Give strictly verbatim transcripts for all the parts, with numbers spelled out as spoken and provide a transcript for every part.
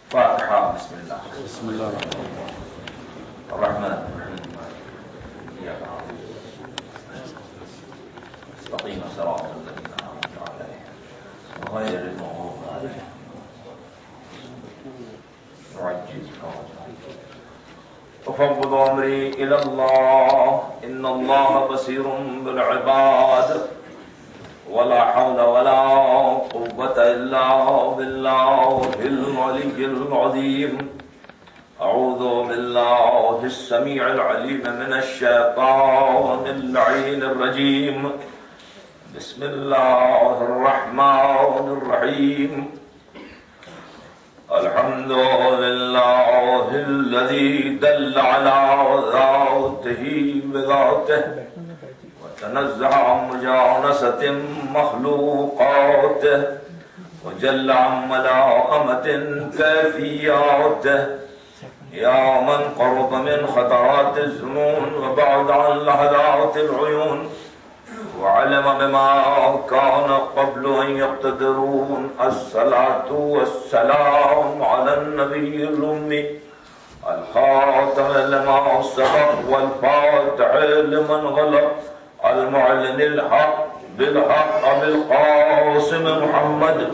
فاتحة. بسم الله بسم الله الرحمن الرحيم. إياك نعبد استقيم صراط الذين أنعمت عليهم غير المغضوب عليهم وعجز أفوض أمري إلى الله إن الله بصير بالعباد ولا حول ولا قوة إلا بالله العلي العظيم. أعوذ بالله السميع العليم من الشيطان اللعين الرجيم. بسم الله الرحمن الرحيم. الحمد لله الذي دل على ذاته بذاته وتنزه عن مجانسة مخلوقاته وجل عن ملائمة كيفياته. يا من قرب من خطرات الزمون وبعد عن لحظات العيون وعلم بما كان قبل أن يقتدرون. الصلاة والسلام على النبي الأمي الخاتم لما سبق والفاتح لمن غلق المعلن الحق بالحق بالقاسم محمد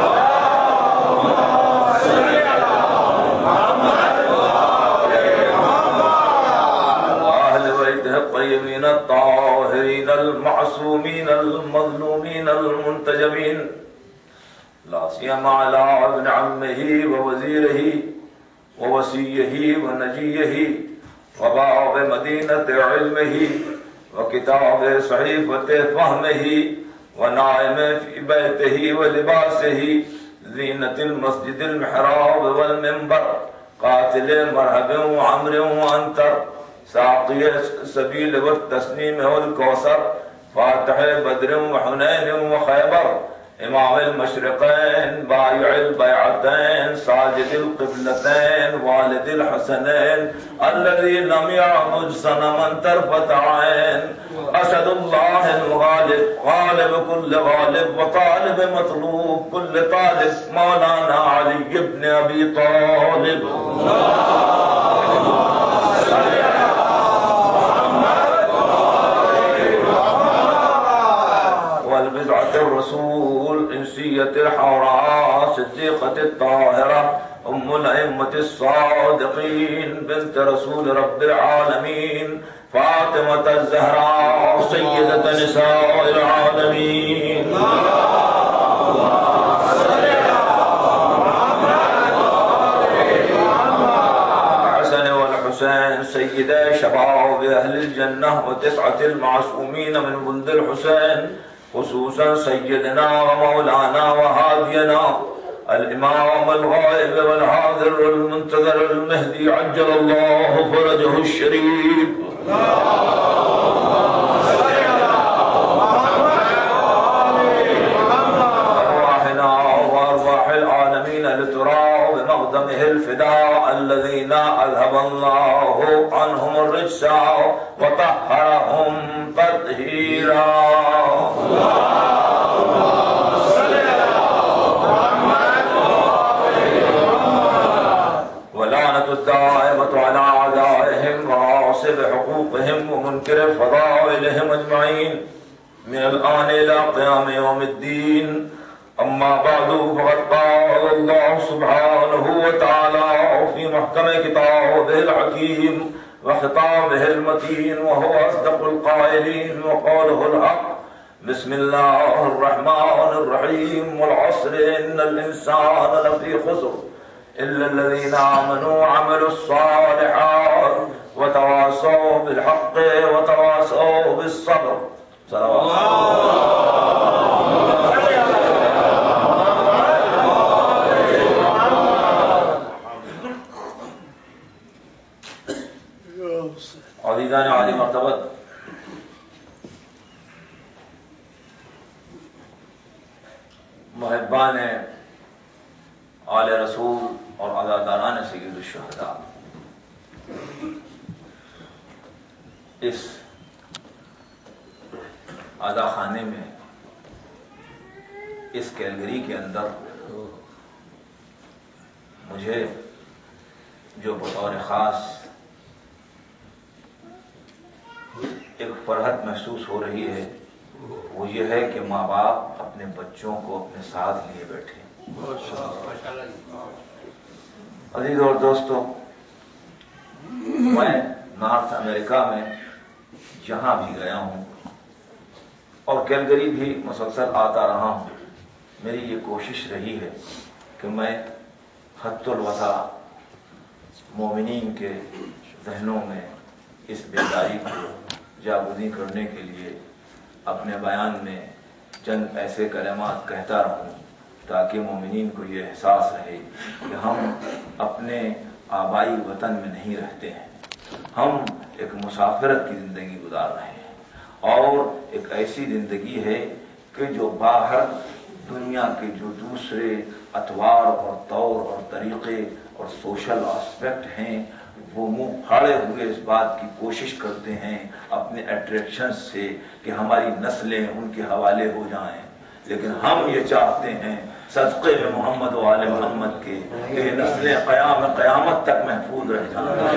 وأهل بيته الطيبين الطاهرين المعصومين المظلومين المنتجبين لا سيما على ابن عمه ووزيره ووصيه ونجيه وباب مدينة علمه وكتاب صحيفة فهمه ونائم في بيته ولباسه زينة المسجد المحراب والمنبر قاتل مرهب وعمر وأنتر ساقي السبيل والتسنيم والكوثر فاتح بدر وحنين وخيبر امام المشرقين بايع البيعتين ساجد القبلتين والد الحسنين الذي لم يعمج صنما طرفة عين اسد الله الغالب غالب كل غالب وطالب مطلوب كل طالب مولانا علي بن ابي طالب. والبزعة الرسول إنسية الحوراء صديقة الطاهرة أم الأئمة الصادقين بنت رسول رب العالمين فاطمة الزهراء سيدة نساء العالمين. الحسن والحسين سيدا شباب أهل الجنة وتسعة المعصومين من ولد الحسين خصوصا سيدنا ومولانا وهادينا الإمام الغائب والحاضر والمنتظر المهدي عجل الله فرجه الشريف. أرواحنا وأرواح العالمين لترى بمقدمه الفداء الذين أذهب الله عنهم الرجس وطهرهم تطهيرا. ولعنة الدائمة على أعدائهم وغاصب حقوقهم ومنكر فضائلهم أجمعين من الآن إلى قيام يوم الدين. أما بعد فقد قال الله سبحانه وتعالى في محكم كتابه الحكيم وخطابه المتين وهو أصدق القائلين وقوله الحق. بسم الله الرحمن الرحيم. والعصر إن الإنسان لفي خسر إلا الذين آمنوا وعملوا الصالحات وتواصوا بالحق وتواصوا بالصبر. عزیزان عالی مرتبت، محبان آل رسول اور عزاداران سید الشہداء، اس آدھا خانے میں، اس کیلگری کے اندر مجھے جو بطور خاص ایک فرحت محسوس ہو رہی ہے وہ یہ ہے کہ ماں باپ اپنے بچوں کو اپنے ساتھ لیے بیٹھے۔ عزیز اور دوستو، میں نارتھ امریکہ میں جہاں بھی گیا ہوں اور کیلگری بھی مسلسل آتا رہا ہوں، میری یہ کوشش رہی ہے کہ میں خط الوصا مومنین کے ذہنوں میں اس بیداری کو جاگزی کرنے کے لیے اپنے بیان میں چند ایسے کلمات کہتا رہوں تاکہ مومنین کو یہ احساس رہے کہ ہم اپنے آبائی وطن میں نہیں رہتے ہیں، ہم ایک مسافرت کی زندگی گزار رہے ہیں، اور ایک ایسی زندگی ہے کہ جو باہر دنیا کے جو دوسرے اطوار اور طور اور طریقے اور سوشل آسپیکٹ ہیں وہ منہ پھاڑے ہوئے اس بات کی کوشش کرتے ہیں اپنے اٹریکشن سے کہ ہماری نسلیں ان کے حوالے ہو جائیں، لیکن ہم یہ چاہتے ہیں صدقے میں محمد و آل محمد کے کہ نسلیں قیام قیامت تک محفوظ رہ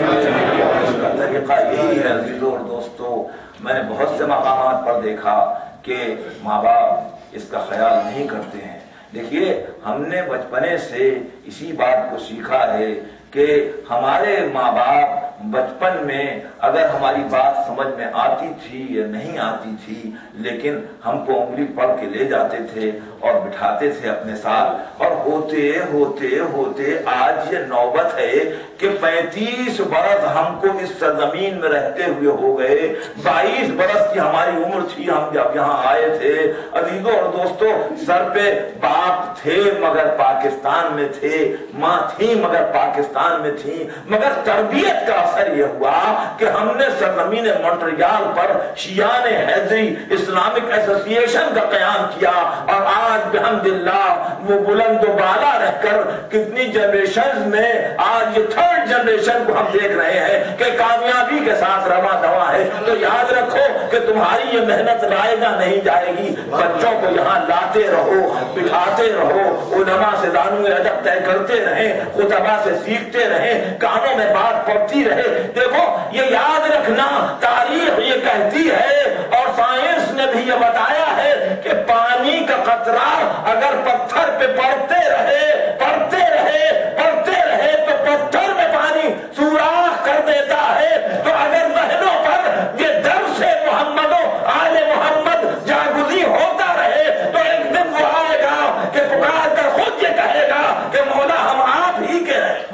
جائیں۔ اس کا طریقہ یہی ہے عزیزوں اور دوستو۔ میں نے بہت سے مقامات پر دیکھا کہ ماں باپ اس کا خیال نہیں کرتے ہیں۔ دیکھیے، ہم نے بچپنے سے اسی بات کو سیکھا ہے کہ ہمارے ماں باپ بچپن میں اگر ہماری بات سمجھ میں آتی تھی یا نہیں آتی تھی لیکن ہم کو انگلی پڑھ کے لے جاتے تھے اور بٹھاتے تھے اپنے ساتھ، اور ہوتے ہوتے ہوتے آج یہ نوبت ہے کہ پینتیس برس ہم کو اس سرزمین میں رہتے ہوئے ہو گئے، بائیس برس کی ہماری عمر تھی ہم جب یہاں آئے تھے۔ عزیزوں اور دوستوں، سر پہ باپ تھے مگر پاکستان میں تھے، ماں تھی مگر پاکستان میں تھی، مگر تربیت کا اثر یہ ہوا کہ ہم نے سرزمین مونٹریال پر شیعان حیدری اسلامک ایسوسی ایشن کا قیام کیا، اور آج بحمداللہ وہ بلند و بالا رہ کر کتنی جنریشنز میں آج یہ تھرڈ جنریشن کو ہم دیکھ رہے ہیں کہ کامیابی کے ساتھ رواں دواں ہے۔ تو یاد رکھو کہ تمہاری یہ محنت رائے گا نہیں جائے گی، بچوں کو یہاں لاتے رہو، بٹھاتے رہو، علماء سے دانو ادب طے کرتے رہیں، خطبہ سے سیکھتے رہیں، کانوں میں بات پڑتی رہے۔ دیکھو، یہ یاد رکھنا، تاریخ یہ کہتی ہے اور سائنس نے بھی یہ بتایا ہے کہ پانی کا قطرہ اگر پتھر پہ پڑتے رہے پڑتے رہے پڑتے رہے تو پتھر میں پانی سوراخ کر دیتا ہے۔ تو اگر ذہنوں پر یہ درس محمد و آل محمد جاگزی ہوتا رہے تو ایک دن وہ آئے گا کہ پکار کر خود یہ کہے گا کہ مولا ہم آپ ہی کے ہیں۔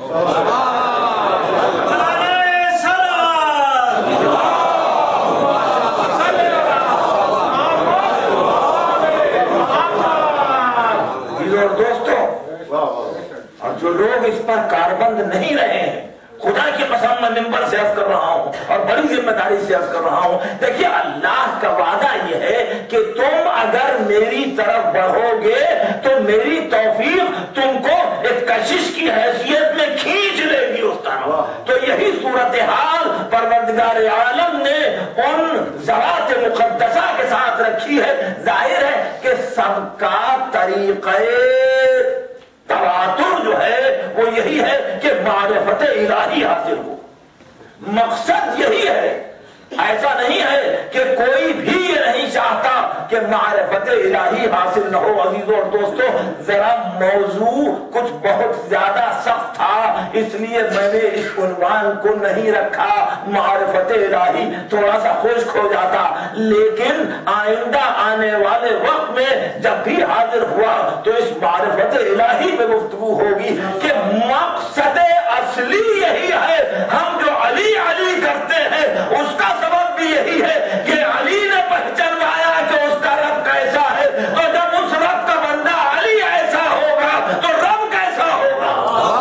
اور جو لوگ اس پر کاربند نہیں رہے ہیں، خدا کی قسم میں ممبر سے عرض کر رہا ہوں اور بڑی ذمہ داری سے عرض کر رہا ہوں، دیکھیے اللہ کا وعدہ یہ ہے کہ تم اگر میری طرف بڑھو گے تو میری توفیق تم کو ایک کشش کی حیثیت میں کھینچ لے گی اس طرح۔ تو یہی صورتحال پروردگار عالم نے ان ذوات مقدسہ کے ساتھ رکھی ہے۔ ظاہر ہے کہ سب کا طریقہ تواتر جو ہے وہ یہی ہے کہ معرفت الہی حاصل ہو، مقصد یہی ہے۔ ایسا نہیں ہے کہ کوئی بھی یہ نہیں چاہتا کہ معرفت الہی حاصل نہ ہو۔ عزیزوں اور دوستوں، ذرا موضوع کچھ بہت زیادہ سخت تھا، اس لیے میں نے اس عنوان کو نہیں رکھا معرفت الہی، تھوڑا سا خشک ہو جاتا، لیکن آئندہ آنے والے وقت میں جب بھی حاضر ہوا تو اس معرفت الہی میں گفتگو ہوگی کہ مقصد اصلی یہی ہے۔ ہم جو علی علی کرتے ہیں اس کا سبب بھی یہی ہے کہ علی نے پہچانوایا کہ اس کا رب کیسا ہے، تو جب اس رب کا بندہ علی ایسا ہوگا تو رب کیسا ہوگا۔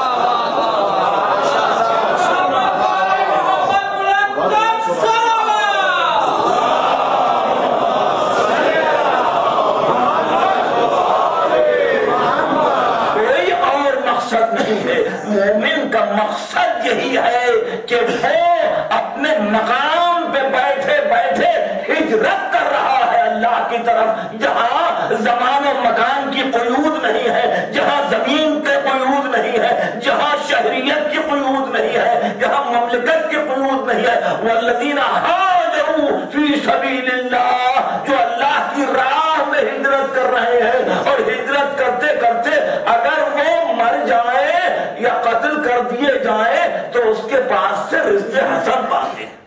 کوئی اور مقصد نہیں ہے، مومن کا مقصد یہی ہے کہ وہ اپنے مقام پہ بیٹھے بیٹھے ہجرت کر رہا ہے اللہ کی طرف، جہاں زمان و مکان کی قیود نہیں ہے، جہاں زمین کے قیود نہیں ہے، جہاں ہے, یہاں مملکت کے قیود نہیں ہے. والذین ہاجروا فی سبیل اللہ, جو اللہ کی راہ میں ہجرت کر رہے ہیں اور ہجرت کرتے کرتے اگر وہ مر جائیں یا قتل کر دیے جائیں تو اس کے پاس سے رزق حسن پاتے ہیں.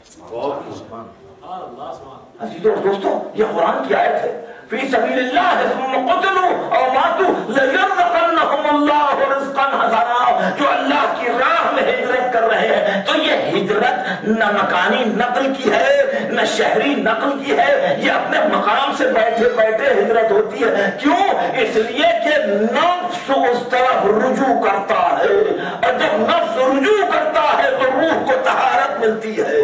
عزیزو اور دوستو, یہ قرآن کی آیت ہے. فی سبیل اللہ ثم قتلوا او ماتوا لیرزقنہم اللہ رزقا حسنا. جو اللہ کی راہ میں ہجرت کر رہے ہیں تو یہ ہجرت نہ مکانی نقل کی ہے نہ شہری نقل کی ہے, یہ اپنے مقام سے بیٹھے بیٹھے ہجرت ہوتی ہے. کیوں؟ اس لیے کہ نفس اس طرف رجوع کرتا ہے, اور جب نفس رجوع کرتا ہے تو روح کو طہارت ملتی ہے.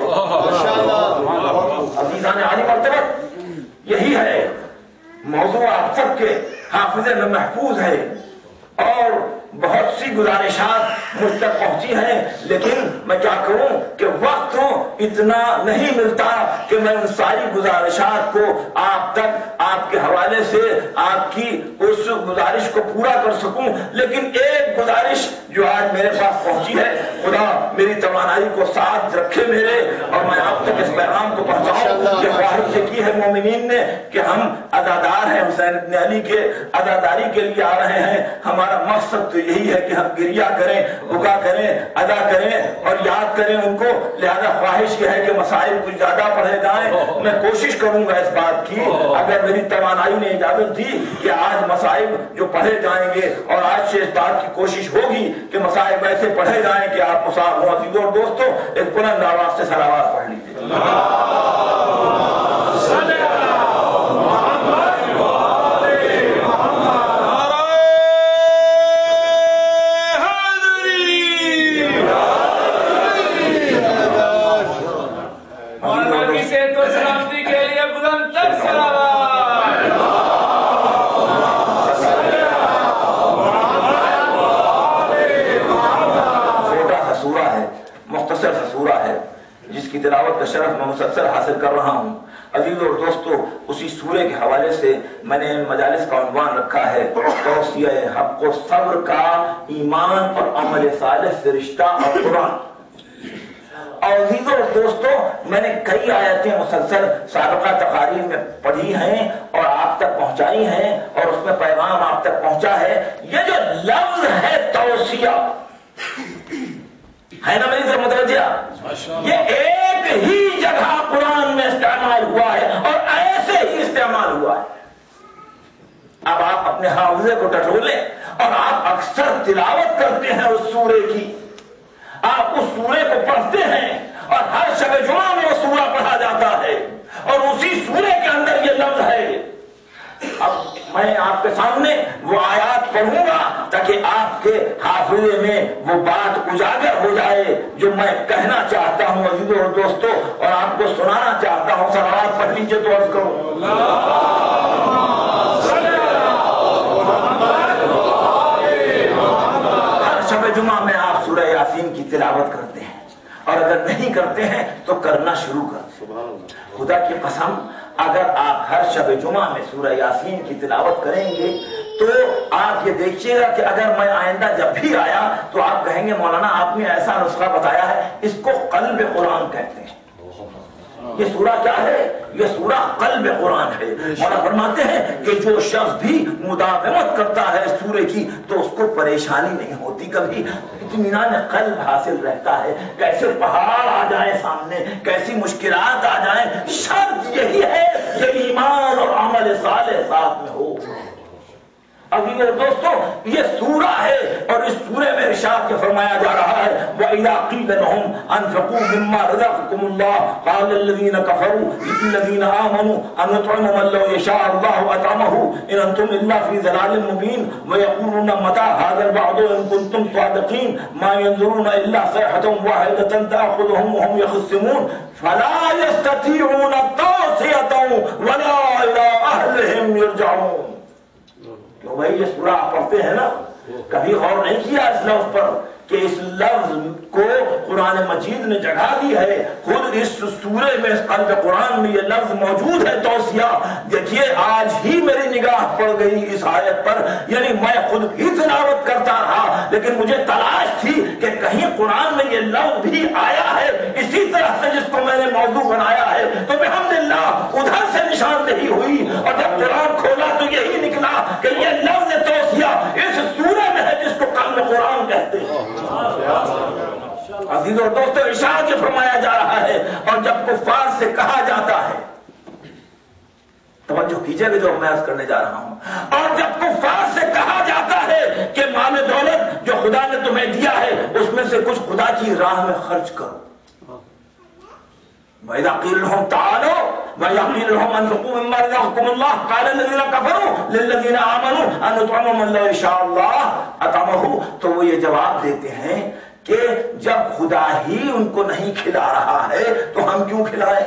عزیزان عالی مرتبہ, یہی ہے موضوع آپ سب کے حافظے میں محفوظ ہے, اور بہت سی گزارشات مجھ تک پہنچی ہیں, لیکن میں کیا کروں کہ وقت اتنا نہیں ملتا کہ میں ان ساری گزارشات کو آپ تک آپ کے حوالے سے آپ کی اس گزارش کو پورا کر سکوں. لیکن ایک گزارش جو آج میرے پاس پہنچی ہے, خدا میری توانائی کو ساتھ رکھے میرے, اور میں آپ تک اس پیغام کو پہنچاؤں. یہ خواہش سے کی ہے مومنین نے کہ ہم ادادار ہیں, حسین ابن علی کے اداداری کے لیے آ رہے ہیں. ہمارا مقصد تو یہی ہے کہ ہم گریہ کریں, بکا کریں, ادا کریں اور یاد کریں ان کو. لہذا خواہش یہ ہے کہ مسائل کچھ زیادہ پڑھے جائیں. میں کوشش کروں گا اس بات کی, اگر میری توانائی نے اجازت دی, کہ آج مسائل جو پڑھے جائیں گے, اور آج سے اس بات کی کوشش ہوگی کہ مسائل ویسے پڑھے جائیں کہ آپ مساف ہوں. عزیزوں اور دوستوں, ایک بلند آواز سے صلوات پڑھ لیجیے. کی تلاوت کا شرف میں مسلسل حاصل کر رہا ہوں. عزیزوں اور دوستو, اسی سورے کے حوالے سے میں نے ان مجالس کا عنوان رکھا ہے توصیہ حق و صبر کا ایمان اور عمل صالح سے رشتہ اور قرآن. اور عزیزوں اور دوستو, میں نے کئی آیتیں مسلسل سابقہ تقاریر میں پڑھی ہیں اور آپ تک پہنچائی ہیں, اور اس میں پیغام آپ تک پہنچا ہے. یہ جو لفظ ہے توصیہ ہے نا, میری طرف متوجہ, یہ ایک ہی جگہ قرآن میں استعمال ہوا ہے اور ایسے ہی استعمال ہوا ہے. اب آپ اپنے حافظے کو ٹٹولیں, اور آپ اکثر تلاوت کرتے ہیں اس سورے کی, آپ اس سورے کو پڑھتے ہیں, اور ہر شب جمعہ میں وہ سورہ پڑھا جاتا ہے, اور اسی سورے کے اندر یہ لفظ ہے. اب میں آپ کے سامنے وہ آیات پڑھوں گا تاکہ آپ کے حافظے میں وہ بات اجاگر ہو جائے جو میں کہنا چاہتا ہوں. عزیزوں اور دوستوں, اور آپ کو سنانا چاہتا ہوں. صلوات پڑھ لیجیے تو عرض کروں. ہر شب جمعہ میں آپ سورہ یاسین کی تلاوت کرتے ہیں, اور اگر نہیں کرتے ہیں تو کرنا شروع کر دیں. خدا کی قسم, اگر آپ ہر شب جمعہ میں سورہ یاسین کی تلاوت کریں گے تو آپ یہ دیکھیے گا کہ اگر میں آئندہ جب بھی آیا تو آپ کہیں گے مولانا آپ نے ایسا نسخہ بتایا ہے, اس کو قلب قرآن کہتے ہیں. یہ سورہ کیا ہے؟ یہ سورہ قلب قرآن ہے. مولانا فرماتے ہیں کہ جو شخص بھی مداومت کرتا ہے سورے کی تو اس کو پریشانی نہیں ہوتی, کبھی اطمینان قلب حاصل رہتا ہے. کیسے پہاڑ آ جائیں سامنے, کیسی مشکلات آ جائیں, شرط یہی ہے کہ ایمان اور عمل صالح ساتھ میں ہو. ابھی دوستو, یہ سورہ ہے, اور اس سورے میں ارشاد کے فرمایا جا رہا ہے وَإِذَا قِيلَ لَهُمْ أَنفِقُوا مِمَّا رَزَقَكُمُ اللَّهُ قَالَ الَّذِينَ كَفَرُوا لِلَّذِينَ آمَنُوا أَنُطْعِمُ مَن لَّوْ يَشَاءُ اللَّهُ أَطْعَمَهُ إِنْ أَنتُمْ إِلَّا فِي ضَلَالٍ مُّبِينٍ وَيَقُولُونَ مَتَىٰ هَٰذَا الْوَعْدُ إِن كُنتُمْ صَادِقِينَ مَا يَنظُرُونَ إِلَّا صَيْحَةً وَاحِدَةً تَأْخُذُهُمْ وَهُمْ يَخِصِّمُونَ فَلَا يَسْتَطِيعُونَ تَوْصِيَةً وَلَا إِلَىٰ أَهْلِهِمْ يَرْجَعُونَ. تو بھائی یہ سورہ آپ پڑھتے ہیں نا, کبھی غور نہیں کیا اس لفظ پر کہ اس لفظ کو قرآن مجید نے جگہ دی ہے. خود اس سورے میں, اس قلب قرآن میں یہ لفظ موجود ہے توصیہ. دیکھیے آج ہی میری نگاہ پڑ گئی اس آیت پر, یعنی میں خود ہی تلاوت کرتا رہا لیکن مجھے تلاش تھی کہ کہیں قرآن میں یہ لفظ بھی آیا ہے اسی طرح سے جس کو میں نے موضوع بنایا ہے، تو بحمداللہ ادھر سے نشاندہی ہوئی، اور جب قرآن کھولا تو یہی نکلا کہ یہ لفظ توسیہ اس سورہ میں ہے جس کو کلم قرآن کہتے ہیں۔ عزیز اور دوستو، ارشاد یہ فرمایا جا رہا ہے، اور جب کفار سے کہا جاتا ہے، توجہ کیجئے گا جو میں عرض کرنے جا رہا ہوں، اور جب کفار سے کہا جاتا ہے کہ مال دولت جو خدا نے تمہیں دیا ہے اس میں سے کچھ خدا کی راہ میں خرچ کرو، وَإِذَا قِيلَ لَهُمْ تَعَالَوْا وَإِذَا قِيلَ لَهُمْ أَنفِقُوا مِمَّا رَزَقَكُمُ اللَّهُ قَالَ الَّذِينَ كَفَرُوا لِلَّذِينَ آمَنُوا أَن نُطْعِمَ مَن لَّوْ يَشَاءُ اللَّهُ أَطْعَمَهُ، تو وہ یہ جواب دیتے ہیں کہ جب خدا ہی ان کو نہیں کھلا رہا ہے تو ہم کیوں کھلائیں؟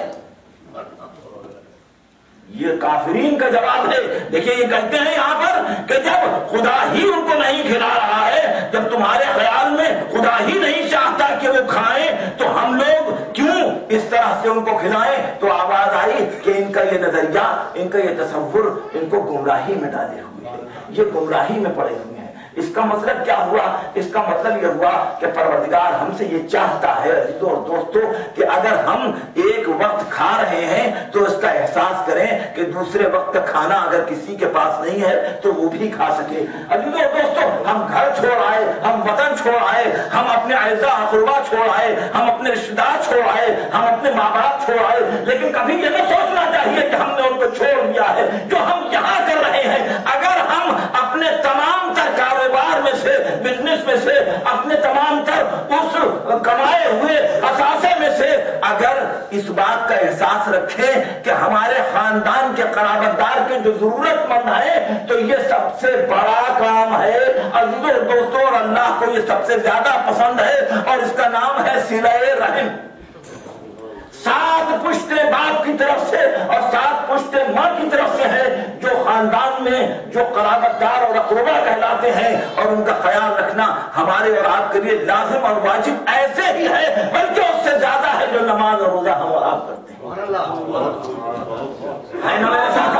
یہ کافرین کا جواب ہے۔ دیکھیے یہ کہتے ہیں یہاں پر کہ جب خدا ہی ان کو نہیں کھلا رہا ہے، جب تمہارے خیال میں خدا ہی نہیں چاہتا کہ وہ کھائیں تو ہم لوگ کیوں اس طرح سے ان کو کھلائیں؟ تو آواز آئی کہ ان کا یہ نظریہ، ان کا یہ تصور ان کو گمراہی میں ڈالے ہوئے ہیں، یہ گمراہی میں پڑے ہوئے ہیں۔ اس کا مطلب کیا ہوا؟ اس کا مطلب یہ ہوا کہ پروردگار ہم سے یہ چاہتا ہے عزیزو اور دوستو کہ اگر ہم ایک وقت کھا رہے ہیں تو اس کا احساس کریں کہ دوسرے وقت کا کھانا اگر کسی کے پاس نہیں ہے تو وہ بھی کھا سکے۔ عزیزو اور دوستو، ہم گھر چھوڑ آئے، ہم وطن چھوڑ آئے، ہم اپنے اعزاء اقربا چھوڑ آئے، ہم اپنے رشتے دار چھوڑ آئے، ہم اپنے ماں باپ چھوڑ آئے، لیکن کبھی یہ نہ سوچنا چاہیے کہ ہم نے ان کو چھوڑ دیا ہے۔ جو ہم یہاں کر رہے ہیں، اگر ہم اپنے تمام تر کاروبار میں سے، بزنس میں سے، اپنے تمام تر اس کمائے ہوئے اثاثے میں سے اگر اس بات کا احساس رکھیں کہ ہمارے خاندان کے قرابت دار کے جو ضرورت مند ہیں تو یہ سب سے بڑا کام ہے عزیزو دوستو، اور اللہ کو یہ سب سے زیادہ پسند ہے، اور اس کا نام ہے صلہ رحم۔ سات پشتیں باپ کی طرف سے اور سات پشتیں ماں کی طرف سے ہے، جو خاندان میں جو قرابت دار اور اقربا کہلاتے ہیں، اور ان کا خیال رکھنا ہمارے اور آپ کے لیے لازم اور واجب ایسے ہی ہے، بلکہ اس سے زیادہ ہے جو نماز اور روزہ ہم اور آپ کرتے ہیں۔ ہے نا میرے ساتھ؟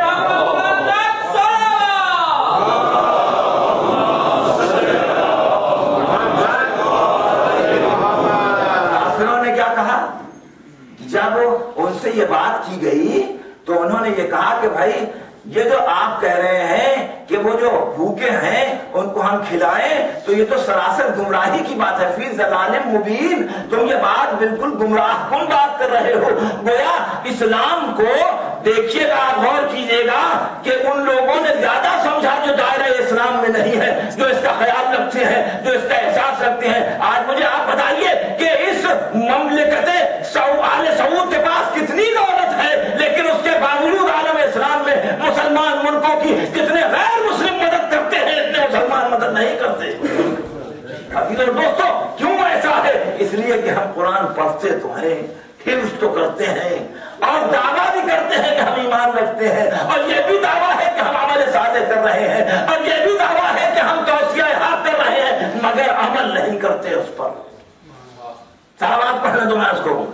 کافروں نے کیا کہا؟ جب ان سے یہ بات کی گئی تو انہوں نے یہ کہا کہ بھائی یہ جو آپ کہہ رہے ہیں کہ وہ جو بھوکے ہیں ان کو ہم کھلائیں تو یہ تو سراسر گمراہی کی بات ہے، فی ضلال مبین، تم یہ بات بالکل گمراہ کن بات کر رہے ہو۔ گویا اسلام کو دیکھیے گا، غور کیجیے گا کہ ان لوگوں نے زیادہ سمجھا جو دائرہ اسلام میں نہیں ہے، جو اس کا خیال رکھتے ہیں، جو اس کا احساس رکھتے ہیں۔ آج مجھے آپ بتائیے کہ اس مملکت آل سعود کے پاس کتنی دولت ہے، لیکن اس کے باوجود عالم اسلام میں مسلمان ملکوں کی جتنے غیر مسلم مدد کرتے ہیں اتنے مسلمان مدد نہیں کرتے۔ عزیزو دوستو، کیوں ایسا ہے؟ اس لیے کہ ہم قرآن پڑھتے تو ہیں، حفظ تو کرتے ہیں، اور دعویٰ بھی کرتے ہیں کہ ہم ایمان رکھتے ہیں، اور یہ بھی دعویٰ ہے کہ ہم عمل صالح کر رہے ہیں، اور یہ بھی دعویٰ ہے کہ ہم توصیہ حق کر رہے ہیں، مگر عمل نہیں کرتے اس پر۔ صلوات پڑھنے دو میں اس کو۔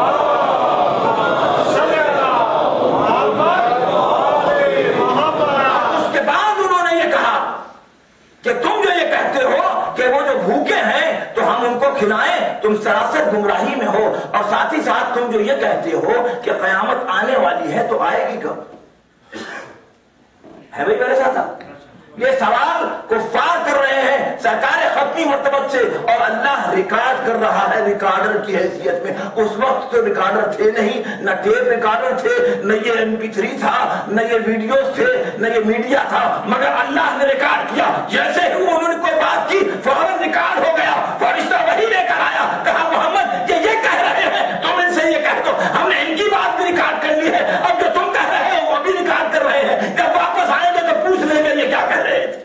اس کے بعد انہوں نے یہ کہا کہ تم جو یہ کہتے ہو کہ وہ جو بھوکے ہیں تو ہم ان کو کھلائیں، تم سراسر گمراہی میں ہو، اور ساتھ ہی ساتھ تم جو یہ کہتے ہو کہ قیامت آنے والی ہے تو آئے گی کب؟ ہے بھائی میرے ساتھ؟ یہ سوال کفار کر رہے ہیں سرکار ختمی مرتبت سے، اور اللہ ریکارڈ کر رہا ہے ریکارڈر کی حیثیت میں۔ اس وقت تو ریکارڈر تھے نہیں، نہ ٹیپ ریکارڈر تھے، نہ یہ ایم پی تھری تھا، نہ یہ ویڈیوز تھے، نہ یہ میڈیا تھا، مگر اللہ نے ریکارڈ کیا۔ جیسے ہی انہوں نے کوئی بات کی فوراً ریکارڈ ہو گیا، فرشتہ وہی لے کر آیا، کہا محمد یہ یہ کہہ رہے ہیں، تم ان سے یہ کہہ دو ہم نے ان کی بات بھی ریکارڈ کر لی ہے، اب جو تم کہہ رہے ہو وہ بھی ریکارڈ کر رہے ہیں، جب واپس آئیں گے تو پوچھ لیں گے یہ کیا کہہ رہے تھے۔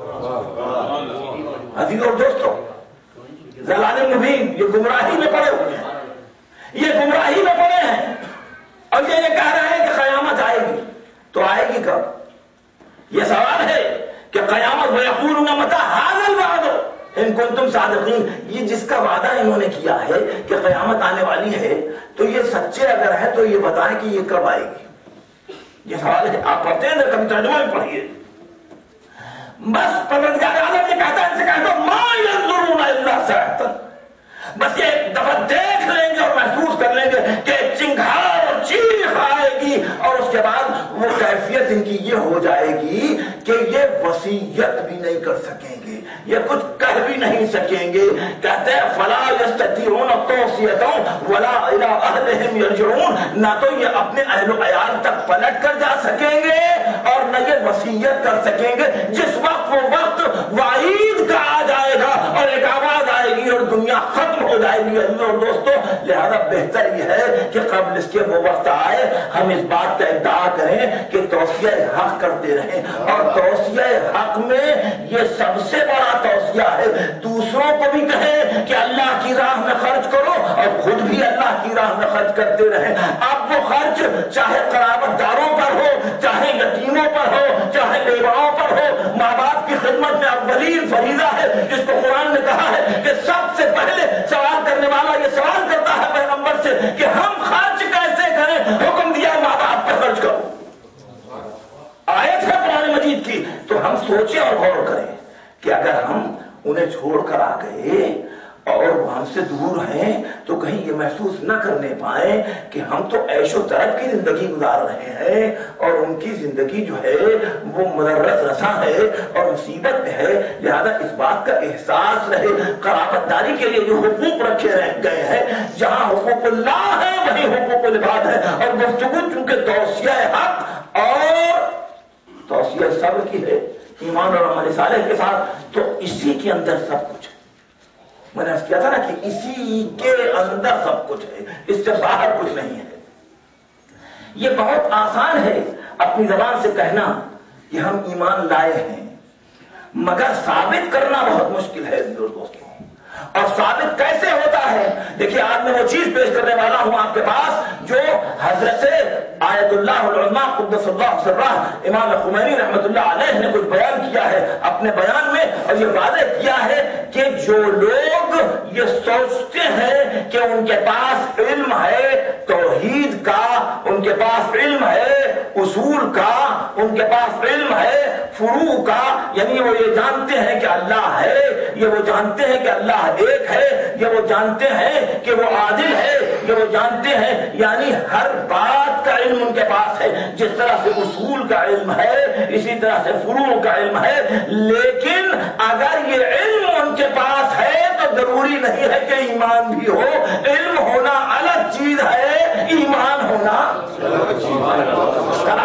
عزیز اور دوستو، ضلال مبین، یہ گمراہی میں پڑے ہوئے ہیں، یہ گمراہی میں پڑے ہیں، اور یہ یہ کہہ رہے ہیں کہ قیامت آئے گی، تو آئے گی کب؟ یہ سوال ہے کہ قیامت وَيَقُولُونَ مَتَىٰ هَٰذَا الْوَعْدُ إِن كُنتُمْ صَادِقِينَ، یہ جس کا وعدہ انہوں نے کیا ہے کہ قیامت آنے والی ہے، تو یہ سچے اگر ہے تو یہ بتائیں کہ یہ کب آئے گی۔ یہ سوال ہے، آپ پڑھتے ہیں نا، کبھی ترجمہ بھی پڑھیے۔ بس پروردگار عالم یہ کہتا ہے ان سے کہہ دو ما ينظرون الا ساعة، بس یہ ایک دفعہ دیکھ لیں گے اور محسوس کر لیں گے کہ چنگھار اور چیخ آئے گی، اور اس کے بعد وہ کیفیت ان کی یہ ہو جائے گی کہ یہ وصیت بھی نہیں کر سکیں گے، یہ کچھ کہہ بھی نہیں سکیں گے۔ کہتے ہیں فلا یستطیعون توصیۃ ولا الی اہلہم یرجعون، نہ تو یہ اپنے اہل و عیال تک پلٹ کر جا سکیں گے اور نہ یہ وصیت کر سکیں گے۔ جس وقت وہ وقت وعید کا آ جائے گا اور ایک آواز آئے گی اور دنیا ختم ہو جائے گی۔ اور دوستو لہذا بہتر یہ ہے کہ قبل اس کے وہ وقت آئے ہم اس بات کا ادعا کریں کہ توصیہ حق کرتے رہیں، اور توصیہ حق میں یہ سب سے بڑا توصیہ ہے، دوسروں کو بھی کہیں کہ اللہ کی راہ میں خرچ کرو اور خود بھی اللہ کی راہ میں خرچ کرتے رہیں۔ اب وہ خرچ چاہے قرابت داروں پر ہو، چاہے یتیموں پر ہو، چاہے بیواؤں پر ہو، ماں باپ کی خدمت میں اولین فریضہ ہے جس کو قرآن نے کہا ہے کہ سب سے پہلے سوال کرنے والا یہ سوال کرتا ہے پیغمبر سے کہ ہم خرچ کیسے کریں، حکم دیا ماں باپ پہ خرچ کرو، آیت ہے قرآن مجید کی۔ تو ہم سوچیں اور غور کریں کہ اگر ہم انہیں چھوڑ کر آ گئے اور وہ ہم سے دور ہیں تو کہیں یہ محسوس نہ کرنے پائیں کہ ہم تو عیش و طرب کی زندگی گزار رہے ہیں اور ان کی زندگی جو ہے وہ مضرت رساں ہے اور مصیبت میں ہے۔ لہذا اس بات کا احساس رہے، قرابت داری کے لیے جو حقوق رکھے رہ گئے ہیں، جہاں حقوق اللہ ہے وہیں حقوق العباد ہے، اور گفتگو چونکہ توصیہ حق اور توصیہ صبر کی ہے ایمان اور عمل صالح کے ساتھ، تو اسی کے اندر سب کچھ ہے۔ میں نے کیا تھا نا کہ اسی کے اندر سب کچھ ہے، اس سے باہر کچھ نہیں ہے۔ یہ بہت آسان ہے اپنی زبان سے کہنا کہ ہم ایمان لائے ہیں، مگر ثابت کرنا بہت مشکل ہے دوستوں۔ اور ثابت کیسے ہوتا ہے؟ دیکھیے آج میں وہ چیز پیش کرنے والا ہوں آپ کے پاس جو حضرت آیت اللہ العظمیٰ قدس اللہ سرہ امام خمینی رحمۃ اللہ علیہ نے کچھ بیان کیا ہے اپنے بیان میں، اور یہ واضح کیا ہے کہ جو لوگ یہ سوچتے ہیں کہ ان کے پاس علم ہے توحید کا، ان کے پاس علم ہے اصول کا، ان کے پاس علم ہے فروع کا، یعنی وہ یہ جانتے ہیں کہ اللہ ہے، یہ وہ جانتے ہیں کہ اللہ ایک ہے، یہ وہ جانتے ہیں کہ وہ عادل ہے، یہ وہ جانتے ہیں یعنی ہر بات کا علم ان کے پاس ہے، جس طرح سے اصول کا علم ہے اسی طرح سے فروع کا علم ہے، لیکن اگر یہ علم ان کے پاس ہے تو ضروری نہیں ہے کہ ایمان بھی ہو۔ علم ہونا الگ چیز ہے، ایمان ہونا الگ چیز ہے۔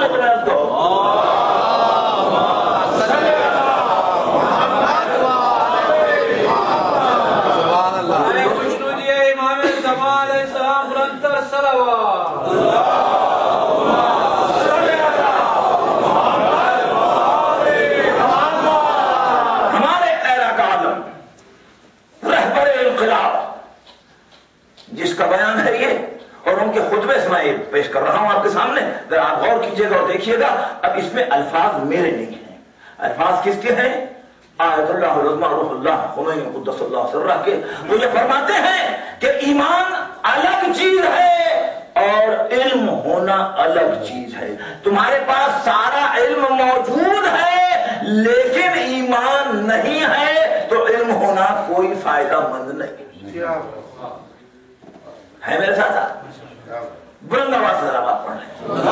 جس کا بیان ہے یہ اور ان کے خطبے سے میں پیش کر رہا ہوں آپ کے سامنے، اگر آپ غور کیجئے گا اور دیکھیے گا۔ اب اس میں الفاظ میرے نہیں ہیں، الفاظ کس کے ہیں؟ آیت اللہ العظمیٰ روح اللہ خمینی قدس اللہ سرہ کے۔ وہ یہ فرماتے ہیں کہ ایمان الگ چیز ہے اور علم ہونا الگ چیز ہے۔ تمہارے پاس سارا علم موجود ہے لیکن ایمان نہیں ہے تو علم ہونا کوئی فائدہ مند نہیں ہے۔ میرے ساتھ بلند آواز سے ذرا بات پڑھ لیں۔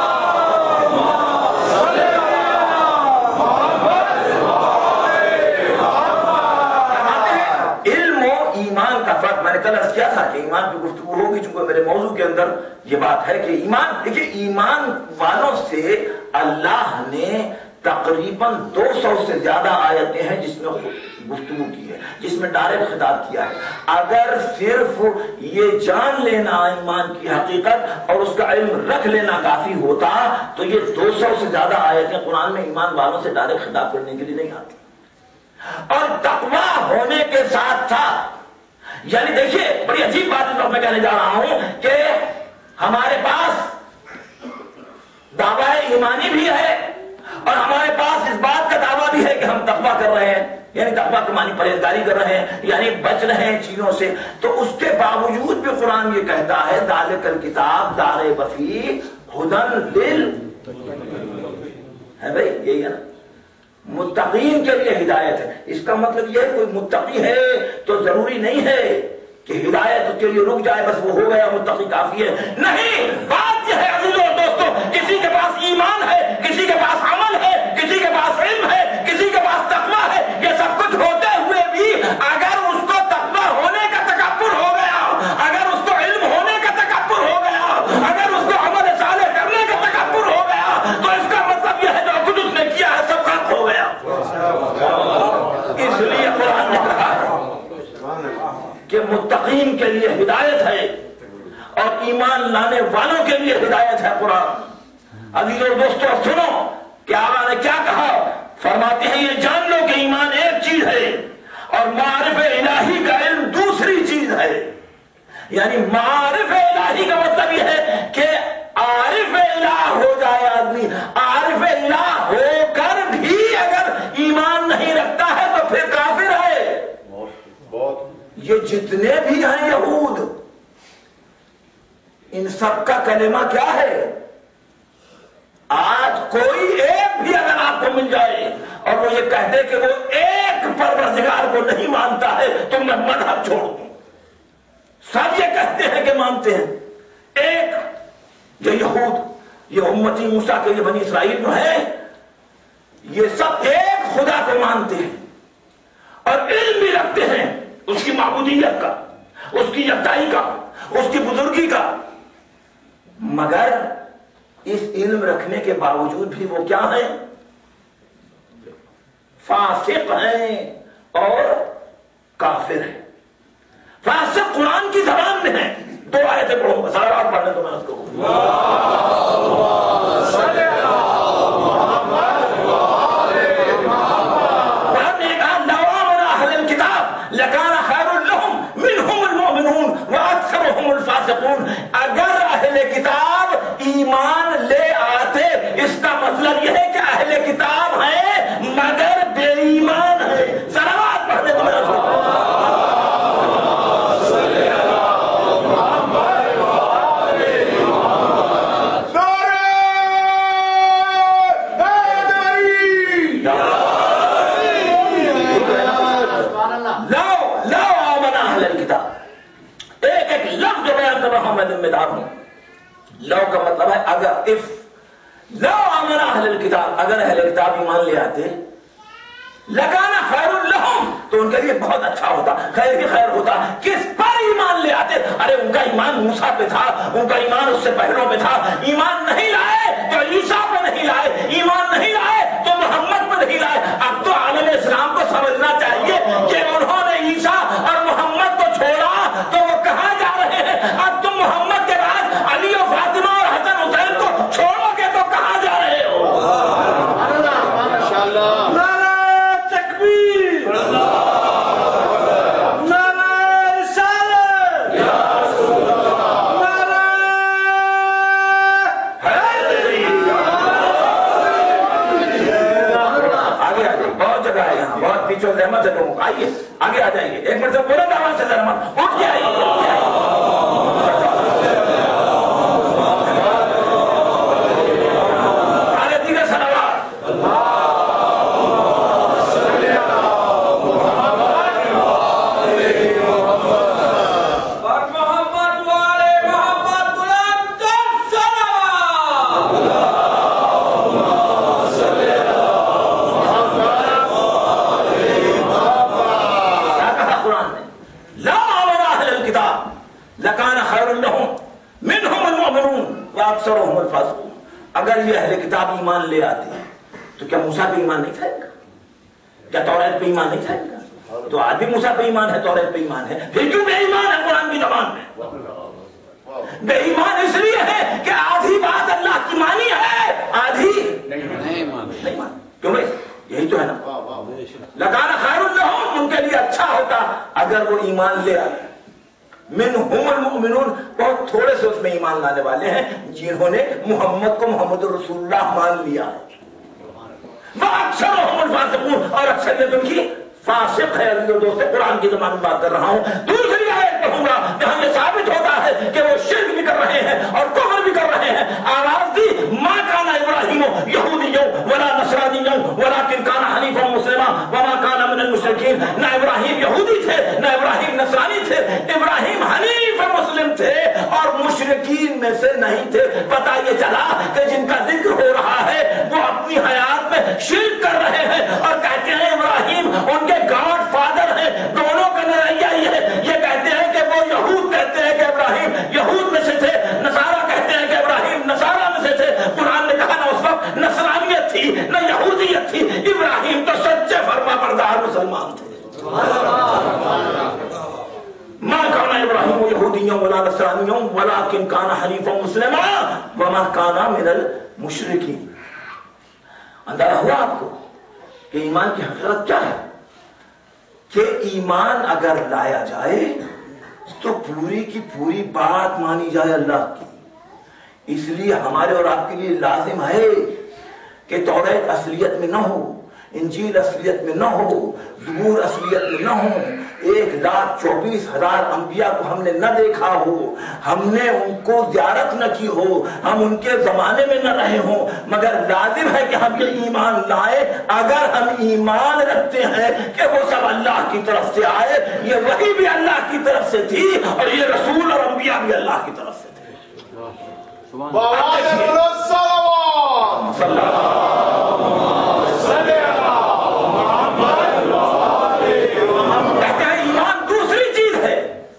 علم و ایمان کا فرق میں نے کل عرض کیا تھا کہ ایمان کی گفتگو ہوگی، چونکہ میرے موضوع کے اندر یہ بات ہے کہ ایمان، دیکھیے ایمان والوں سے اللہ نے تقریباً دو سو سے زیادہ آیتیں ہیں جس میں گفتگو کی ہے، جس میں ڈائریکٹ خطاب کیا ہے۔ اگر صرف یہ جان لینا ایمان کی حقیقت اور اس کا علم رکھ لینا کافی ہوتا تو یہ دو سو سے زیادہ آیتیں قرآن میں ایمان والوں سے ڈائریکٹ خطاب کرنے کے لیے نہیں آتی۔ اور تقویٰ ہونے کے ساتھ تھا، یعنی دیکھیے بڑی عجیب بات میں کہنے جا رہا ہوں کہ ہمارے پاس دعویٰ ایمانی بھی ہے اور ہمارے پاس اس بات کا دعویٰ بھی ہے کہ ہم تقویٰ کر رہے ہیں، یعنی تقویٰ کے معنی پرہیزگاری کر رہے ہیں، یعنی بچ رہے ہیں چیزوں سے۔ تو اس کے باوجود بھی قرآن یہ کہتا ہے ذالک الکتاب دار بفی ہدی لل ہے بھائی، یہی ہے نا متقین کے لیے ہدایت ہے. اس کا مطلب یہ کوئی متقی ہے تو ضروری نہیں ہے کہ ہدایت کے لیے رک جائے بس وہ ہو گیا متقی کافی ہے. نہیں، بات یہ ہے عزیزوں اور دوستوں، کسی کے پاس ایمان ہے، کسی کے پاس عمل ہے، کسی کے پاس علم ہے، کسی کے پاس تقویٰ ہے، یہ سب کچھ ہوتے ہوئے بھی اگر اس کو تقویٰ ہونے کا تکبر ہو گیا، اگر اس کو علم ہونے کا تکبر ہو گیا، اگر اس کو عمل صالح کرنے کا تکبر ہو گیا، تو اس کا مطلب یہ ہے جو کچھ اس نے کیا ہے سب غلط ہو گیا. اس لیے قرآن نے کہا کہ متقین کے لیے ہدایت ہے اور ایمان لانے والوں کے لیے ہدایت ہے قرآن. عزیزوں اور دوستوں سنو کہ آقا نے کیا کہا. فرماتے ہیں یہ جان لو کہ ایمان ایک چیز ہے اور معارف الہی کا علم دوسری چیز ہے. یعنی معارف الہی کا مطلب یہ ہے کہ عارف الہ ہو جائے آدمی، عارف الہ ہو کر بھی اگر ایمان نہیں رکھتا ہے تو پھر کافر ہے. یہ جتنے بھی ہیں یہود، ان سب کا کلمہ کیا ہے؟ آج کوئی ایک بھی اگر آپ کو مل جائے اور وہ یہ کہتے کہ وہ ایک پروردگار کو نہیں مانتا ہے تو میں مذہب چھوڑ دوں. سب یہ کہتے ہیں کہ مانتے ہیں ایک. یہ یہود، یہ امتی موسیٰ کے یہ بنی اسرائیل جو ہے، یہ سب ایک خدا کو مانتے ہیں اور علم بھی رکھتے ہیں اس کی معبودیت کا، اس کی یکتائی کا، اس کی بزرگی کا. مگر اس علم رکھنے کے باوجود بھی وہ کیا ہیں؟ فاسق ہیں اور کافر ہیں. فاسق قرآن کی زبان میں ہے. دو آیتیں پڑھوں گا، سارا بات پڑھنے تو میں اس کو اگر اہل کتاب ایمان لے آتے، اس کا مطلب یہ ہے کہ اہل کتاب ہیں مگر بے ایمان ہے. صلوات پڑھنے تو میرا میں ذمہ دار ہوں. لو کا مطلب ہے اگر. اف لو آمن اہل الکتاب، اگر اہل کتاب ایمان لے آتے، لکان خیر لہم، تو ان کے لیے بہت اچھا ہوتا، خیر ہی خیر ہوتا. کس پر ایمان لے آتے؟ ارے ان کا ایمان موسیٰ پہ تھا، ان کا ایمان اس سے پہلوں پہ تھا. ایمان نہیں لائے تو عیسیٰ پہ نہیں لائے، ایمان نہیں لائے تو محمد پہ نہیں لائے. اب تو عالم اسلام کو سمجھنا چاہیے کہ انہوں نے عیسیٰ اور محمد کو چھوڑا تو وہ کہاں جا رہے ہیں. اب تم محمد کے بعد علی و فاطمہ اور حسن حسین کو چھوڑو گے تو کہاں جا رہے ہو؟ رحمت ہے لوگوں کا. آئیے آگے آ جائیے. ایک منٹ سے بولے آواز سے رحمت اٹھ کے آئیے. آگے دیگر سلوات. اگر یہ اہل کتاب ایمان لے آتے ہیں تو کیا موسیٰ پہ ایمان نہیں تھا ان کا؟ کیا توریت پہ ایمان نہیں تھا ان کا؟ تو آدھی موسیٰ پہ ایمان ہے، توریت پہ ایمان ہے، پھر کیوں بے ایمان ہے قرآن کی زبان میں؟ بے ایمان اس لیے ہے کہ آدھی بات اللہ کی مانی ہے، آدھی نہیں مانی. کیوں بھائی؟ یہی تو ہے نا. لکان خیر لہم، ان کے لیے اچھا ہوتا اگر وہ ایمان لے آتے. منہم المؤمنون، بہت تھوڑے سے اس میں ایمان لانے والے ہیں جنہوں نے محمد کو محمد رسول اللہ مان لیا ہے. وَأَكْثَرُهُمُ الْفَاسِقُونَ، اور اکثریت ان کی فاسق ہے. دوست قرآن کی زبان میں بات کر رہا ہوں. دوسری آیت پڑھوں گا جہاں یہ ثابت ہوتا ہے کہ وہ شرک بھی کر رہے ہیں اور کفر بھی کر رہے ہیں. آواز دی ما کان ابراہیم یہودی ولا نصرانی ولکن کان ابراہیم نہ ابراہیم یہودی تھے نہ ابراہیم نصرانی تھے، ابراہیم حنیف مسلم تھے اور مشرکین میں سے نہیں تھے۔ پتہ یہ چلا کہ جن کا ذکر ہو رہا ہے وہ اپنی حیات میں شرک کر رہے ہیں اور کہتے ہیں ابراہیم ان کے گاڈ فادر ہیں۔ دونوں کا نظریہ یہ ہے، یہ کہتے ہیں کہ وہ یہود کہتے ہیں کہ ابراہیم یہود میں سے تھے، نصارہ کہتے ہیں کہ ابراہیم نصارہ میں سے تھے۔ قرآن نے کہا نہ اس وقت نصرانیت تھی نہ یہودیت تھی، ابراہیم تو سچے فرما بردار مسلمان تھے۔ ما کان ابراہیم یہودیوں ولا نصرانیوں ولکن کان حنیفا مسلما وما کان من المشرکین۔ اندازہ ہوا آپ کو کہ ایمان کی حقیقت کیا ہے؟ کہ ایمان اگر لایا جائے تو پوری کی پوری بات مانی جائے اللہ کی۔ اس لیے ہمارے اور آپ کے لیے لازم ہے کہ توریت اصلیت میں نہ ہو، انجیل اصلیت میں نہ ہو، زبور اصلیت میں نہ ہو، ایک لاکھ چوبیس ہزار انبیاء کو ہم نے نہ دیکھا ہو، ہم نے ان کو زیارت نہ کی ہو، ہم ان کے زمانے میں نہ رہے ہوں، مگر لازم ہے کہ ہم یہ ایمان لائے۔ اگر ہم ایمان رکھتے ہیں کہ وہ سب اللہ کی طرف سے آئے، یہ وحی بھی اللہ کی طرف سے تھی اور یہ رسول اور انبیاء بھی اللہ کی طرف سے تھے۔ کہتے ہیں ایمان دوسری چیز ہے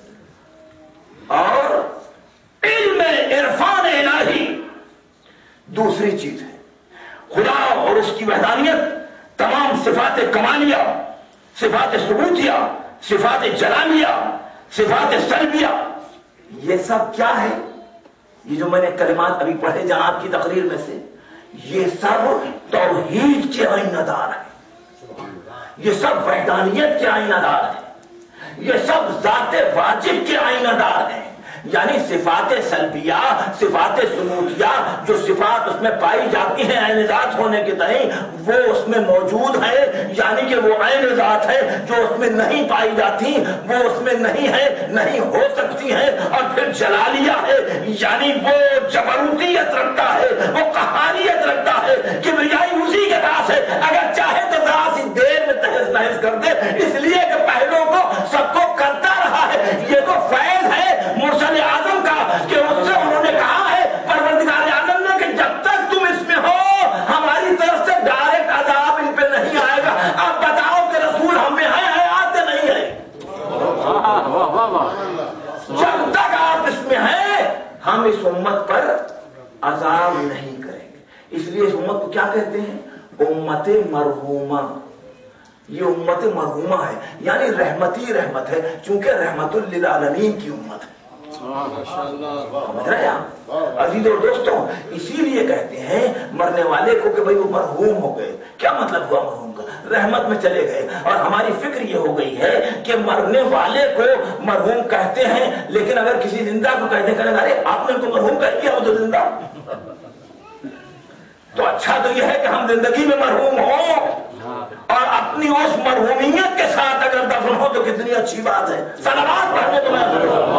اور علم عرفان الہی دوسری چیز ہے۔ خدا اور اس کی وحدانیت، تمام صفات کمالیہ، صفات ثبوتیہ، صفات جلالیہ، صفات سلبیہ، یہ سب کیا ہے؟ یہ جو میں نے کلمات ابھی پڑھے جہاں آپ کی تقریر میں سے، یہ سب توحید کے آئینہ دار ہیں، یہ سب وحدانیت کے آئینہ دار ہیں، یہ سب ذات واجب کے آئینہ دار ہیں۔ یعنی صفات سلبیہ، صفات ثبوتیہ، جو صفات اس میں پائی جاتی ہیں عین ذات ہونے کے تئیں، وہ اس میں موجود ہے، یعنی کہ وہ عین ذات ہے۔ جو اس میں نہیں پائی جاتی وہ اس میں نہیں ہے، نہیں ہو سکتی ہیں۔ اور پھر جلالیہ ہے، یعنی وہ جبروتیت رکھتا ہے، وہ قہاریت رکھتا ہے، کبریائی اسی کے پاس ہے۔ اگر چاہے تو ذرا سی دیر میں تہز نہز کر دے، اس لیے کہ پہلوں کو سب کو کرتا رہا ہے۔ یہ تو فیض ہے مرسل اعظم کا کہ اس سے انہوں نے کہا ہے پروردگار عالم نے کہ جب تک تم اس میں ہو ہماری طرف سے ڈائریکٹ عذاب ان پہ نہیں آئے گا۔ اب بتاؤ کہ رسول ہم میں ہے ہے آتے نہیں ہے؟ جب تک آپ اس میں ہیں ہم اس امت پر عذاب نہیں کریں گے۔ اس لیے اس امت کو کیا کہتے ہیں؟ امت مرحومہ۔ یہ امت مرحومہ ہے، یعنی رحمتی رحمت ہے، چونکہ رحمت للعالمین کی امت ہے۔ سمجھ رہے ہیں عزیز اور دوستوں؟ اسی لیے کہتے ہیں مرنے والے کو کہ بھئی وہ مرحوم ہو گئے۔ کیا مطلب ہوا مرحوم کا؟ رحمت میں چلے گئے۔ اور ہماری فکر یہ ہو گئی ہے کہ مرنے والے کو مرحوم کہتے ہیں، لیکن اگر کسی زندہ کو کہتے ہیں ارے آپ نے ان کو مرحوم کہہ دیا وہ تو زندہ، تو اچھا تو یہ ہے کہ ہم زندگی میں مرحوم ہوں اور اپنی اس مرحومیت کے ساتھ اگر دفن ہو تو کتنی اچھی بات ہے۔ صلوات پڑھنے تو میں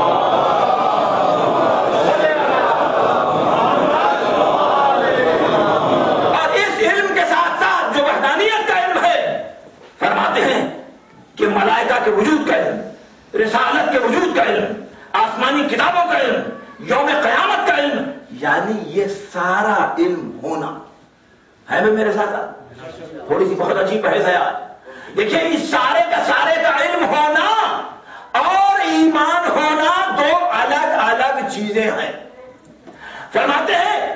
اور اس علم کے ساتھ ساتھ جو وحدانیت کا علم ہے، فرماتے ہیں کہ ملائکہ کے وجود کا علم، رسالت کے وجود کا علم، آسمانی کتابوں کا علم، یوم قیامت کا علم، یعنی یہ سارا علم ہونا ہے میں میرے ساتھ تھوڑی سی بہت عجیب بحث ہے آج۔ دیکھیے اس سارے کا سارے کا علم ہونا اور ایمان ہونا دو الگ الگ چیزیں ہیں۔ فرماتے ہیں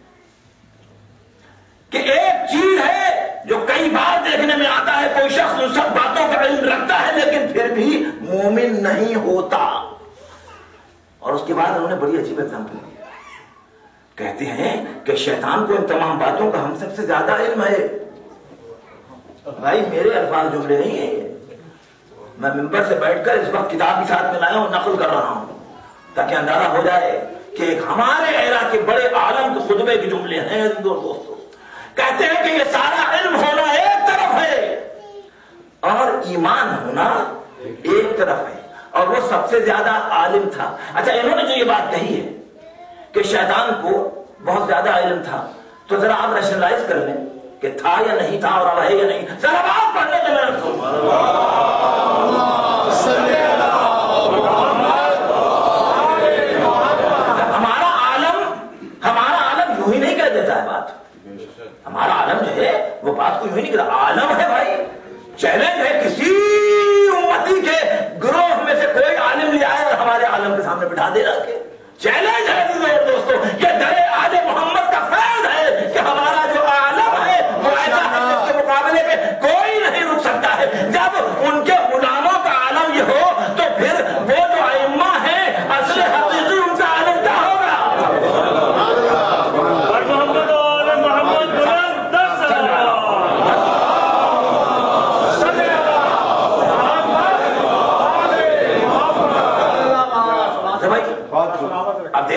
کہ ایک چیز ہے جو کئی بار دیکھنے میں آتا ہے، کوئی شخص ان سب باتوں کا علم رکھتا ہے لیکن پھر بھی مومن نہیں ہوتا۔ اور اس کے بعد انہوں نے بڑی عجیب ایگزامپل دی، کہتے ہیں کہ شیطان کو ان تمام باتوں کا ہم سب سے زیادہ علم ہے۔ بھائی میرے الفاظ جملے نہیں ہیں، میں ممبر سے بیٹھ کر اس وقت کتاب کے ساتھ میں لایا ہوں، نقل کر رہا ہوں تاکہ اندازہ ہو جائے کہ ایک ہمارے ایرا کے بڑے عالم کے خطبے کے جملے ہیں۔ دوستوں کہتے ہیں کہ یہ سارا علم ہونا ایک طرف ہے اور ایمان ہونا ایک طرف ہے، اور وہ سب سے زیادہ عالم تھا۔ اچھا انہوں نے جو یہ بات کہی ہے کہ شیطان کو بہت زیادہ علم تھا، تو ذرا آپ ریشنلائز کر لیں کہ تھا یا نہیں تھا اور اب ہے یا نہیں۔ ذرا بات پڑھنے کے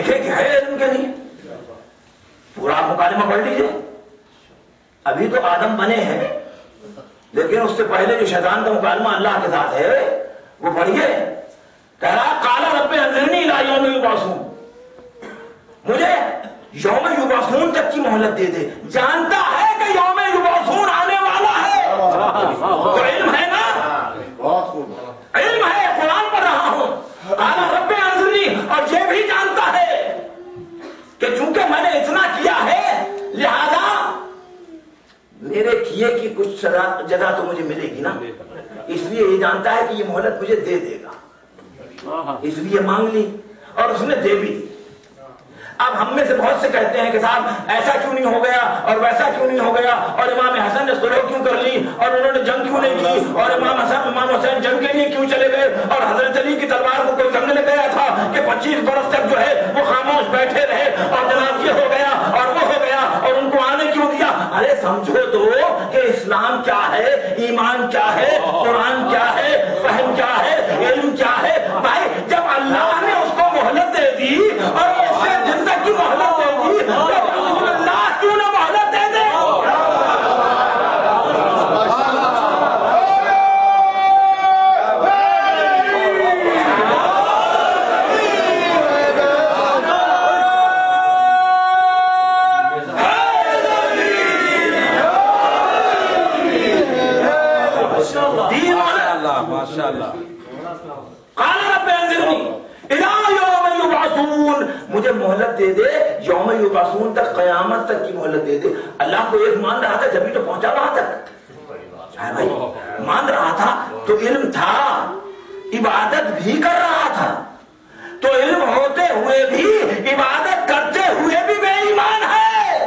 دیکھے کہ ہے علم کے نہیں. پورا مکالمہ پڑھ لیجیے. ابھی تو آدم بنے ہیں لیکن اس سے پہلے جو شیطان کا مکالمہ اللہ کے ساتھ ہے وہ پڑھیے. کہہ رہا قال رب انظرنی الی یوم یبعثون، مجھے یوم یبعثون تک کی مہلت دے دے. جانتا ہے کہ یوم یبعثون آنے والا ہے، تو علم ہے نا، علم ہے. قرآن پڑھ رہا ہوں. قال رب انظرنی، اور یہ بھی جانتا ہے کہ چونکہ میں نے اتنا کیا ہے لہذا میرے کیے کی کچھ جگہ تو مجھے ملے گی نا، اس لیے یہ جانتا ہے کہ یہ مہلت مجھے دے دے گا، اس لیے مانگ لی اور اس نے دے بھی دی. اب ہم میں سے بہت سے کہتے ہیں کہ صاحب ایسا کیوں نہیں ہو گیا اور ویسا کیوں نہیں ہو گیا، اور امام حسن نے صلح کیوں کر لی اور انہوں نے جنگ کیوں نہیں کی، اور امام حسن امام حسین جنگ کے لیے کیوں چلے گئے، اور حضرت علی کی تلوار کو کوئی جنگ لے گیا تھا کہ پچیس برس تک جو ہے وہ خاموش بیٹھے رہے اور جناب یہ ہو گیا اور وہ ہو گیا اور ان کو آنے کیوں دیا. ارے سمجھو تو کہ اسلام کیا ہے، ایمان کیا ہے، قرآن کیا ہے، فہم کیا ہے، علم کیا ہے. بھائی جب اللہ نے اس کو مہلت دے دی اور اس سے دن تک کی مہلت دے دی تو رسول اللہ کیوں نہ مہلت دے دے. مجھے مہلت دے دے یوم یبعثون تک، قیامت تک کی مہلت دے دے. اللہ کو ایک مان رہا تھا جبھی تو پہنچا وہاں تک. بھائی مان رہا تھا تو علم تھا، عبادت بھی کر رہا تھا، تو علم ہوتے ہوئے بھی عبادت کرتے ہوئے بھی بے ایمان ہے.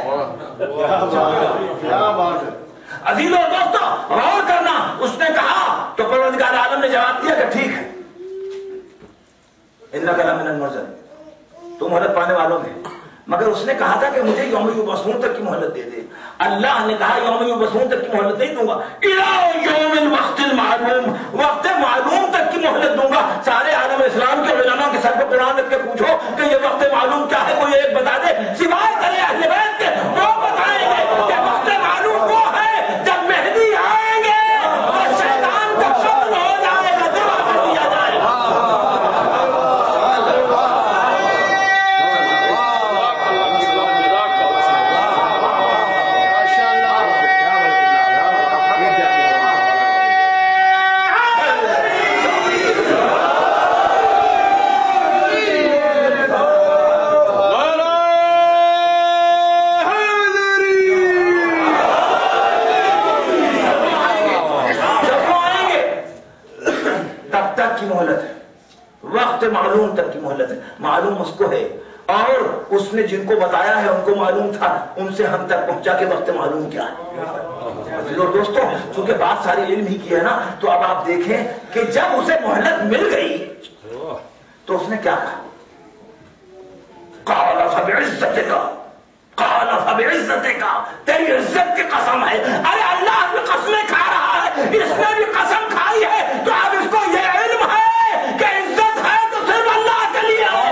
عزیزو دوستو غور کرنا. اس نے کہا تو پروردگار عالم نے جواب دیا کہ ٹھیک ہے، انک لمن المرسلین، تو مہلت پانے والوں میں. مگر اس نے کہا تھا کہ مجھے یوم یبعثون تک کی مہلت دے دے. اللہ نے کہا یوم یبعثون تک کی مہلت نہیں دوں گا، الی یوم الوقت المعلوم، وقت معلوم تک کی مہلت دوں گا. سارے عالم اسلام کے علماء کے سر پہ قرآن رکھ کے پوچھو کہ یہ وقت معلوم کیا ہے، کوئی ایک بتا دے سوائے کرے اہل بیت کے. وہ بتائیں گے کہ وقت معلوم وہ ہے جب مہدی آئیں گے اور شیطان کا قتل ہو جائے گا، دعا کر دیا جائے گا. معلوم تک کی مہلت ہے. معلوم اس کو ہے اور اس نے جن کو بتایا ہے ان کو معلوم تھا، ان سے ہم تک پہنچا کے وقت معلوم کیا ہے. دوستوں چونکہ بات ساری علم ہی کی ہے نا، تو اب آپ دیکھیں کہ جب اسے مہلت مل گئی تو اس نے کیا کہا؟ قال فبعزتک، قال فبعزتک، تیری عزت کی قسم ہے. ارے اللہ بھی قسمیں کھا رہا ہے، اس نے بھی قسم کھائی ہے، تو اب اس کو یہ علم ہے کہ عزت ہے تو صرف اللہ کے لیے ہے.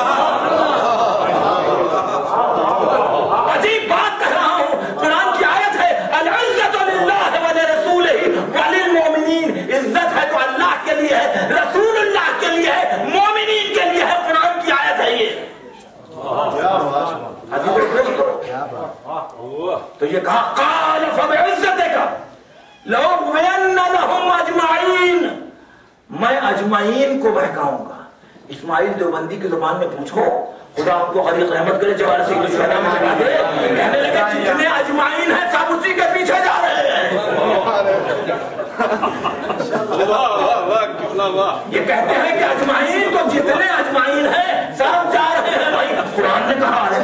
عجیب بات کہہ رہا ہوں، قرآن کی آیت ہے العزت للہ ولرسولہ وللمؤمنین. عزت ہے تو اللہ کے لیے ہے، رسول اللہ کے لیے ہے، مومنین کے لیے ہے. قرآن کی آیت ہے یہ. تو یہ کہا قال فبعزتک لأغوین لهم اجمعین، میں اجمعین کو بہکاؤں گا. اسماعیل دیوبندی کی زبان میں پوچھو، خدا ان کو غریق رحمت کرے، جوار سے شہدا میں چلا دے. کہنے لگے جتنے اجمعین ہیں سب اسی کے پیچھے جا رہے ہیں. یہ کہتے ہیں کہ اجمعین تو جتنے اجمعین ہیں سب جا رہے ہیں. بھائی قرآن نے کہا ہے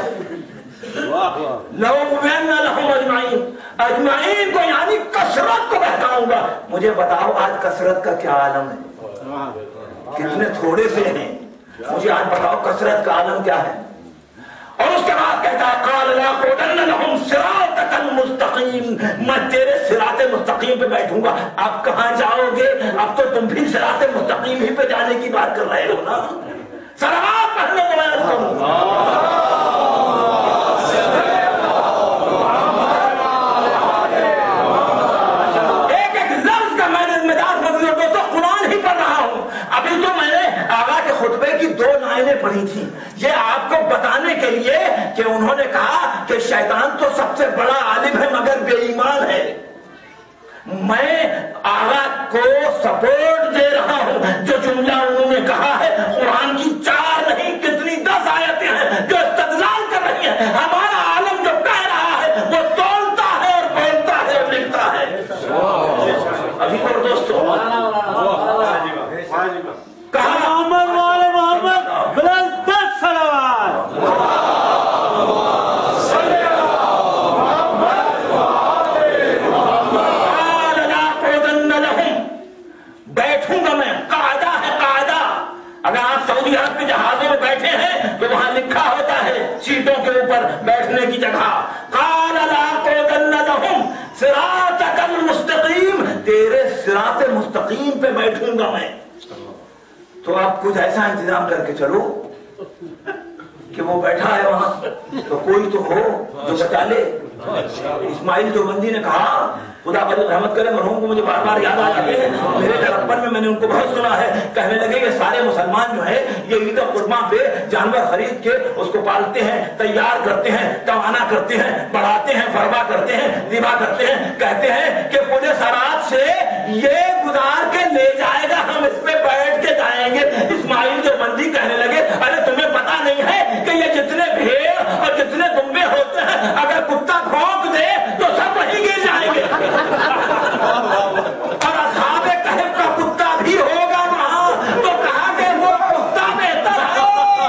لأغوین لهم اجمعین، اجمعین کو یعنی کثرت کو بہکاؤں گا. مجھے بتاؤ آج کثرت کا کیا عالم ہے؟ کتنے تھوڑے سے ہیں. مجھے آج بتاؤ کثرت کا عالم کیا ہے. اور اس کے بعد کہتا ہے قال لاقعدن لهم صراطک المستقیم، میں تیرے صراط مستقیم پہ بیٹھوں گا. اب کہاں جاؤ گے؟ اب تو تم بھی صراط مستقیم ہی پہ جانے کی بات کر رہے ہو نا. صلوات پڑھنے کو میں ایک ایک لفظ کا میں نے ذمہ دار بزرگوں تو قرآن ہی پڑھ رہا ہوں. ابھی تو میں نے آغا کے خطبے کی دو لائنیں پڑھی تھیں، یہ آپ کو بتانے کے لیے کہ انہوں نے کہا کہ شیطان تو سب سے بڑا عالم ہے مگر بے ایمان ہے. میں آغا کو سپورٹ دے رہا ہوں. جو جملہ انہوں نے کہا ہے قرآن کی چار نہیں کتنی دس آیتیں ہیں جو استدلال کر رہی ہیں. ہمارا عالم جو کہہ رہا ہے وہ تولتا ہے اور بولتا ہے اور لکھتا ہے. ابھی اور دوستوں کہا محمد والے محمد بلند صلوات. بیٹھوں گا میں، قاعدہ ہے قاعدہ. اگر آپ سعودی عرب کے جہازوں میں بیٹھے ہیں تو وہاں لکھا ہوتا ہے سیٹوں کے اوپر بیٹھنے کی جگہ قال لاقعدن لهم صراطك المستقیم، تیرے صراط مستقیم پہ بیٹھوں گا میں. تو آپ کچھ ایسا انتظام کر کے چلو کہ وہ بیٹھا ہے وہاں تو کوئی تو ہو جو بتا لے. اسماعیل دیوبندی نے کہا، خدا پر رحمت کرے مرحوم کو مجھے بار بار یاد آ جاتے ہیں، میرے لڑکپن میں میں نے ان کو بہت سنا ہے. کہنے لگے کہ سارے مسلمان جو ہے یہ عید قرباں پہ جانور خرید کے اس کو پالتے ہیں، تیار کرتے ہیں، توانا کرتے ہیں، بڑھاتے ہیں، فرما کرتے ہیں، ذبح کرتے ہیں. کہتے ہیں کہ پورے سرات سے یہ گزار کے لے جائے گا، ہم اس پہ بیٹھ کے جائیں گے. اسماعیل دیوبندی کہنے لگے ارے تمہیں پتا نہیں ہے کہ یہ جتنے بھیڑ اور جتنے دمبے ہوتے ہیں اگر کتا بھونک دے تو سب وہیں گر جائیں گے. اور اصحاب کہف کا کتا بھی ہوگا وہاں تو کہا کہ وہ کتا بہتر ہے.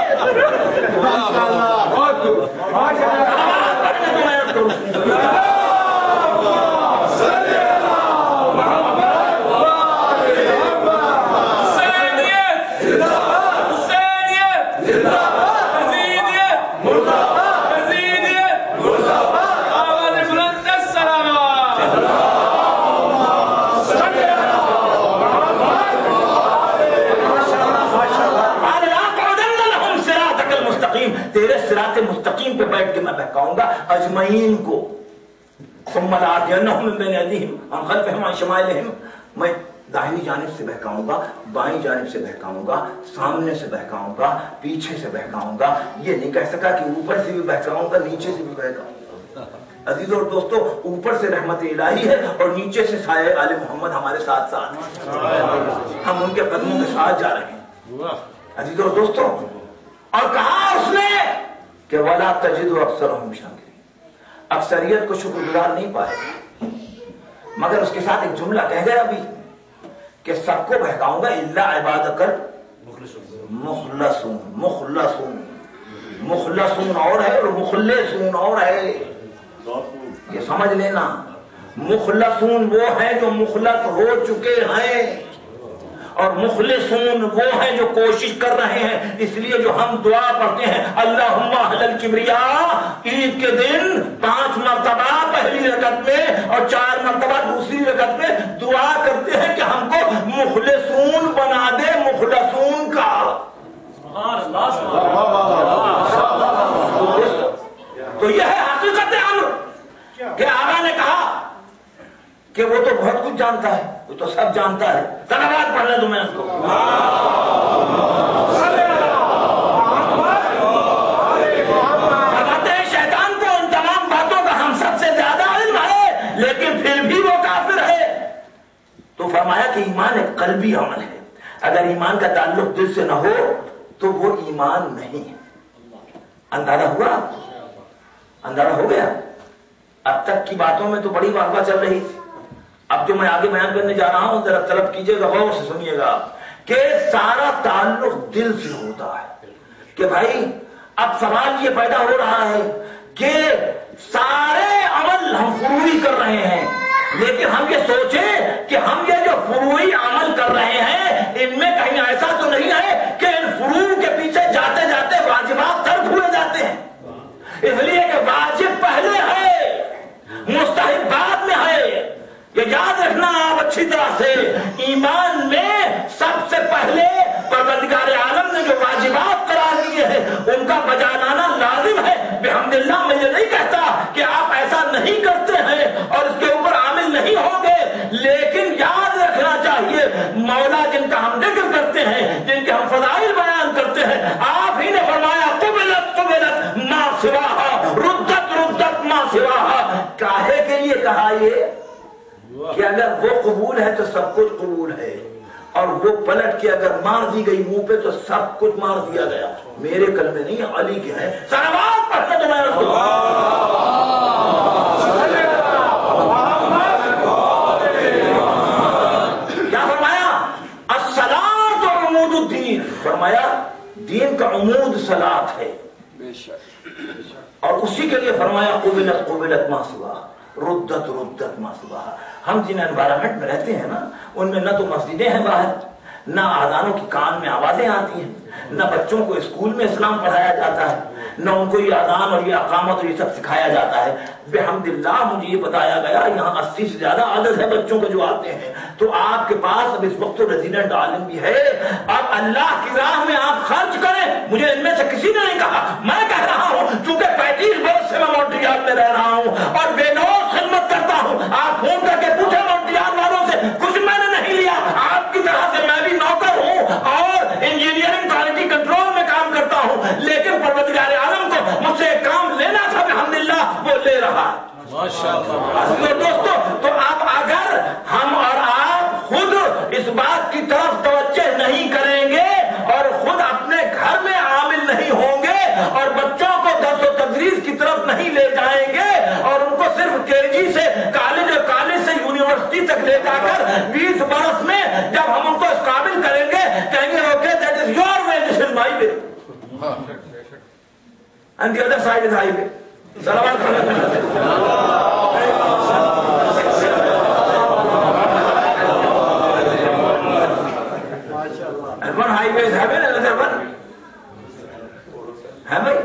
تیرے صراط مستقیم پہ بیٹھ کے میں بہکاؤں گا اجمعین کو. ثم لآتینہم من بین ایدیہم ومن خلفہم وعن شمائلہم، میں داہنی جانب سے بہکاؤں گا، بائیں جانب سے بہکاؤں گا، سامنے سے بہکاؤں گا، پیچھے سے بہکاؤں گا. یہ نہیں کہہ سکا کہ اوپر سے بھی بہکاؤں گا نیچے سے بھی بہکاؤں گا. عزیز اور دوستو، اوپر سے رحمت الہی ہے اور نیچے سے سایہ آل محمد ہمارے ساتھ ساتھ، ہم ان کے قدموں کے ساتھ جا رہے ہیں. عزیز اور دوستو، اور کہا اس نے کہ وَلَا تَجِدُ أَكْثَرَهُمْ شَاكِرِينَ، اکثریت کو شکر گزار نہیں پائے. مگر اس کے ساتھ ایک جملہ کہہ گیا بھی کہ سب کو بہکاؤں گا الا عبادک مخلصون. مخلصون مخلصون اور ہے اور مخلصون اور ہے، یہ سمجھ لینا. مخلصون وہ ہیں جو مخلص ہو چکے ہیں اور مخلصون وہ ہیں جو کوشش کر رہے ہیں. اس لیے جو ہم دعا پڑھتے ہیں اللہم اہل الکبریاء عید کے دن پانچ مرتبہ پہلی رکعت میں اور چار مرتبہ دوسری رکعت میں دعا کرتے ہیں کہ ہم کو مخلصون بنا دے. مخلصون کا تو یہ ہے حقیقت امر کہ آقا نے کہا کہ وہ تو بہت کچھ جانتا ہے، وہ تو سب جانتا ہے. صلوات پڑھ لیں تو میں اس کو بتاتے ہیں شیطان کو ان تمام باتوں کا ہم سب سے زیادہ علم ہے لیکن پھر بھی وہ کافر ہے. تو فرمایا کہ ایمان ایک قلبی عمل ہے، اگر ایمان کا تعلق دل سے نہ ہو تو وہ ایمان نہیں ہے. اندازہ ہوا؟ اندازہ ہو گیا؟ اب تک کی باتوں میں تو بڑی واہ واہ چل رہی تھی. اب جو میں آگے بیان کرنے جا رہا ہوں ذرا طلب کیجئے گا، غور سے سنیے گا کہ سارا تعلق دل سے ہوتا ہے. کہ بھائی اب سوال یہ پیدا ہو رہا ہے کہ سارے عمل ہم فروعی کر رہے ہیں لیکن ہم یہ سوچیں کہ ہم یہ جو فروعی عمل کر رہے ہیں ان میں کہیں ایسا تو نہیں ہے کہ ان فروع کے پیچھے جاتے جاتے واجبات ترک ہوئے جاتے ہیں. اس لیے کہ واجب پہلے ہے، مستحب بعد میں ہے. یہ یاد رکھنا آپ اچھی طرح سے. ایمان میں سب سے پہلے پروردگار عالم نے جو واجبات قرار دیے ہیں ان کا چاہیے. مولا جن کا ہم ذکر کرتے ہیں, جن کے ہم فضائل بیان کرتے ہیں, آپ ہی نے فرمایا قبلت قبلت ما سواہا, ردت ردت ما سواہا. کاہے کے لیے کہا یہ کہ اگر وہ قبول ہے تو سب کچھ قبول ہے, اور وہ پلٹ کے اگر مار دی گئی منہ پہ تو سب کچھ مار دیا گیا. میرے کلمے نہیں, علی کے ہیں. صلوات پڑھنے تو میں اس کو کیا فرمایا, الصلاۃ عمود الدین. فرمایا دین کا عمود صلاۃ ہے, اور اسی کے لیے فرمایا قبلت قبلت ما سواہا, ردت ردت ما سواہا. ہم جن انوائرمنٹ میں رہتے ہیں نا, ان میں نہ تو مسجدیں ہیں باہر, نہ آذانوں کی کان میں آوازیں آتی ہیں, نہ بچوں کو اسکول میں اسلام پڑھایا جاتا ہے, نہ ان کو یہ اذان اور یہ اقامت اور یہ سب سکھایا جاتا ہے. بحمداللہ مجھے یہ بتایا گیا یہاں اسی سے زیادہ عدد ہے بچوں کے جو آتے ہیں. تو آپ کے پاس اب اس وقت تو ریزیڈنٹ عالم بھی ہے, اب اللہ کی راہ میں آپ خرچ کریں. مجھے ان میں سے کسی نے نہیں کہا, میں کہہ رہا ہوں چونکہ پینتیس برس سے میں مونٹریال میں رہ رہا ہوں اور بے لوث خدمت کرتا ہوں. آپ فون کر کے پوچھیں مونٹریال والوں سے, کچھ میں نے نہیں لیا. آپ کی طرح سے میں بھی نوکر ہوں اور انجینئرنگ کوالٹی کنٹرول میں کام کرتا ہوں, لیکن پروردگار عالم کو مجھ سے ایک کام لینا تھا, الحمدللہ وہ لے رہا ہے. دوستو, تو اب اگر ہم اور آپ خود اس بات کی طرف توجہ نہیں کریں گے اور خود اپنے گھر میں عامل نہیں ہوں گے اور بچوں کو درس و تدریس کی طرف نہیں لے جائیں گے اور ان کو صرف کے جی سے کالج اور کالج سے یونیورسٹی تک لے جا کر بیس برس میں جب ہم ان کو اس قابل کریں گے, کہیں گے okay that is your way, this is my way, and the other side is highway. صلوات and one highway is heaven, another one ہے بھائی.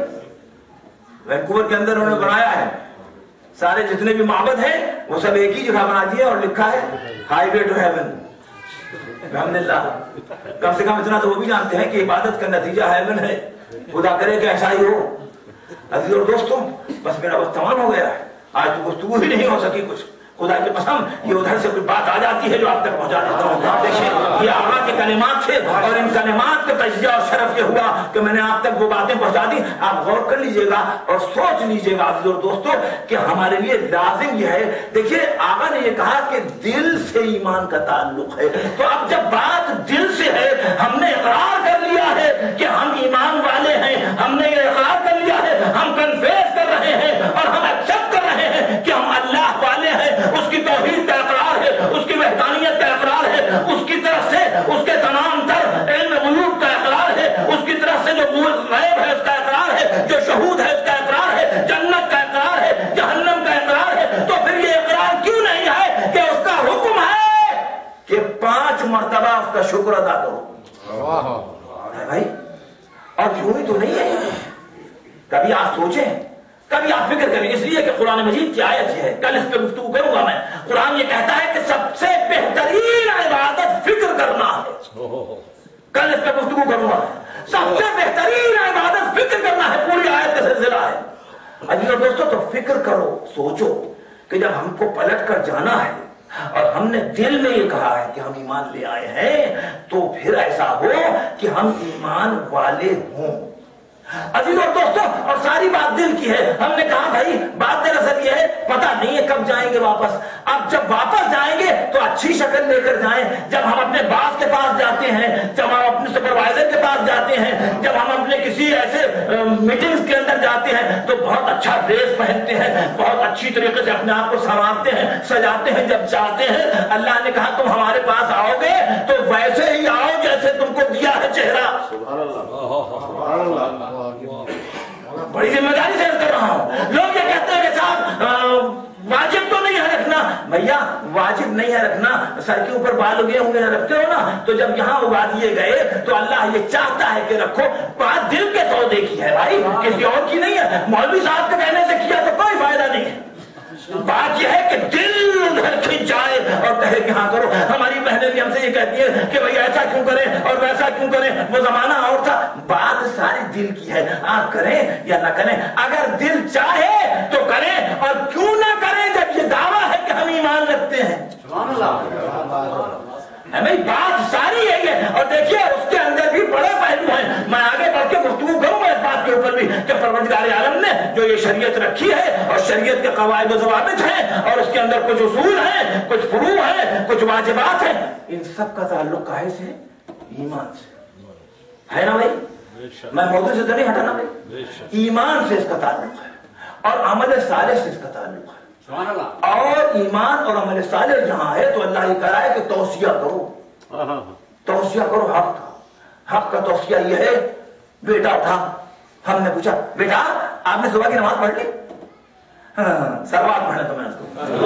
وینکوور کے اندر انہوں نے بنایا ہے, سارے جتنے بھی معبد ہیں وہ سب ایک ہی جگہ بنا دیے اور لکھا ہے ہائی وے ٹو ہیون. الحمدللہ کم سے کم اتنا تو وہ بھی جانتے ہیں کہ عبادت کا نتیجہ ہیون ہے. خدا کرے کہ ایسا ہی ہو. عزیز اور دوستوں, بس میرا وقت تمام ہو گیا ہے, آج تو گفتگو ہی نہیں ہو سکی کچھ. خدا کی قسم یہ ادھر سے کوئی بات آ جاتی ہے جو آپ تک پہنچا دیتا ہوں. دیکھیں یہ آقا کے کلمات تھے اور ان کلمات کا تجزیہ اور شرف یہ ہوا کہ میں نے آپ تک وہ باتیں پہنچا دی. آپ غور کر لیجئے گا اور سوچ لیجئے گا عزیز اور دوستوں کہ ہمارے لیے لازم یہ ہے. دیکھیے آقا نے یہ کہا کہ دل سے ایمان کا تعلق ہے, تو اب جب بات دل سے ہے, ہم نے اقرار کر لیا ہے کہ ہم ایمان والے ہیں, ہم نے یہ اقرار کر لیا ہے, ہم کنفیس کر رہے ہیں اور ہم ایکسپٹ کر رہے ہیں کہ ہم اللہ والے ہیں, اس کی توحید کا اقرار ہے, اس کی وحدانیت کا اقرار ہے, اس کی طرف سے اس کے تمام تر علم غیوب کا اقرار ہے, اس کی طرف سے جو غیب ہے اس کا اقرار ہے, جو شہود ہے اس کا اقرار ہے, جنت کا اقرار ہے, جہنم کا اقرار ہے. تو پھر یہ اقرار کیوں نہیں ہے کہ اس کا حکم ہے کہ پانچ مرتبہ اس کا شکر ادا کرو بھائی. اور یوں ہی تو نہیں ہے, کبھی آپ سوچیں, کبھی آپ فکر کریں, اس لیے کہ قرآن مجید کی آیت ہے, کل اس پہ گفتگو کروں گا میں. قرآن یہ کہتا ہے کہ سب سے بہترین عبادت فکر کرنا ہے. کل اس پہ گفتگو کروں گا. سب سے بہترین عبادت فکر کرنا ہے, پوری آیت کا سلسلہ ہے. عزیز اور دوستوں, تو فکر کرو, سوچو کہ جب ہم کو پلٹ کر جانا ہے اور ہم نے دل میں یہ کہا ہے کہ ہم ایمان لے آئے ہیں, تو پھر ایسا ہو کہ ہم ایمان والے ہوں. عزیز اور دوستوں, اور ساری بات دل کی ہے. ہم نے کہا بھائی بات دراصل یہ ہے, پتہ نہیں ہے کب جائیں گے واپس. اب جب واپس جائیں گے تو اچھی شکل لے کر جائیں. جب ہم اپنے باس کے پاس جاتے ہیں, جب ہم اپنے سپروائزر کے پاس جاتے ہیں, جب ہم اپنے کسی ایسے میٹنگز کے اندر جاتے ہیں تو بہت اچھا ڈریس پہنتے ہیں, بہت اچھی طریقے سے اپنے آپ کو سنوارتے ہیں, سجاتے ہیں. جب چاہتے ہیں, اللہ نے کہا تم ہمارے پاس آؤ گے تو ویسے ہی آؤ جیسے تم کو دیا ہے چہرہ. بڑی ذمہ داری سے کر رہا ہوں. لوگ یہ کہتے ہیں کہ صاحب واجب تو نہیں ہے رکھنا. بھیا واجب نہیں ہے رکھنا, سر کے اوپر بال اگے ہوں گے رکھتے ہو نا, تو جب یہاں اگا دیے گئے تو اللہ یہ چاہتا ہے کہ رکھو. بات دل کے سودے کی ہے بھائی, کسی اور کی نہیں ہے. مولوی صاحب کے کہنے سے کیا تو کوئی فائدہ نہیں ہے. بات یہ ہے کہ دل ادھر کھنچ جائے اور کہے کہ ہاں کرو. ہماری بہنیں بھی ہم سے یہ کہتی ہیں کہ بھائی ایسا کیوں کریں اور ویسا کیوں کریں, وہ زمانہ اور تھا. بات ساری دل کی ہے, آپ کریں یا نہ کریں. اگر دل چاہے تو کریں, اور کیوں نہ کریں جب یہ دعویٰ ہے کہ ہم ایمان رکھتے ہیں. ہمیں بات ساری یہی ہے. اور دیکھیے اس کے اندر بھی بڑے پہلو ہیں. میں آگے بڑھ کے گفتگو کروں گا اس بات کے اوپر بھی کہ پروردگار عالم نے جو یہ شریعت رکھی ہے اور شریعت کے قواعد و ضوابط ہیں اور اس کے اندر کچھ اصول ہیں, کچھ فروع ہیں, کچھ واجبات ہیں, ان سب کا تعلق کاہے سے؟ ایمان سے ہے نا بھائی. میں موضوع سے تو نہیں ہٹانا بھائی. ایمان سے اس کا تعلق ہے اور عمل صالح سے اس کا تعلق ہے. اور ایمان اور عمل صالح جہاں ہے تو اللہ یہ کہہ رہا ہے کہ توصیہ کرو, توصیہ کرو حق کا. حق کا توصیہ یہ ہے. بیٹا تھا, ہم نے پوچھا بیٹا آپ نے صبح کی نماز پڑھ لی؟ ہاں سروات پڑھنے تو میں اس کو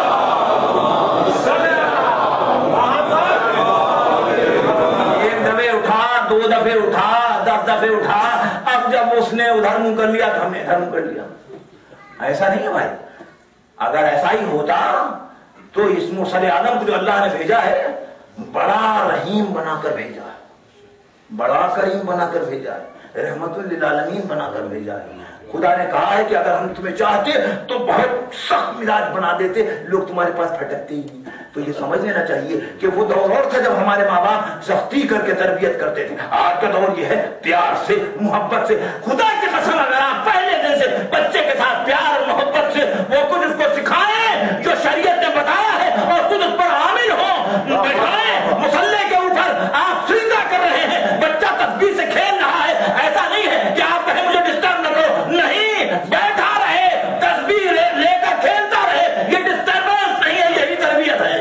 ایک دفعے اٹھا, دو دفعے اٹھا, دس دفعے اٹھا. اب جب اس نے ادھر منہ کر لیا تو ہم نے ادھر منہ کر لیا. ایسا نہیں ہے بھائی. اگر ایسا ہی ہوتا تو اس مرسل عالم کو جو اللہ نے بھیجا ہے بڑا رحیم بنا کر بھیجا ہے, بڑا کریم بنا کر بھیجا ہے, رحمت للعالمین بنا کر بھیجا ہے. خدا نے کہا ہے کہ اگر ہم تمہیں چاہتے تو بہت سخت مزاج بنا دیتے, لوگ تمہارے پاس پھٹکتے ہی نہیں. تو یہ سمجھ لینا چاہیے کہ وہ دور اور تھا جب ہمارے ماں باپ سختی کر کے تربیت کرتے تھے. آج کا دور یہ ہے پیار سے, محبت سے. خدا کی قسم اگر آپ پہلے دن سے بچے کے ساتھ پیار اور محبت سے وہ کچھ اس کو سکھائیں جو شریعت نے بتایا ہے اور خود اس پر عامل ہو, بٹھائیں مصلے کے اوپر, آپ سجدہ کر رہے ہیں, بچہ تسبیح سے کھیل رہا ہے. ایسا نہیں ہے کہ آپ کہیں مجھے ڈسٹرب نہ کرو, نہیں, بیٹھا رہے, تسبیح لے کر کھیلتا رہے. یہ ڈسٹربنس نہیں ہے, یہی تربیت ہے.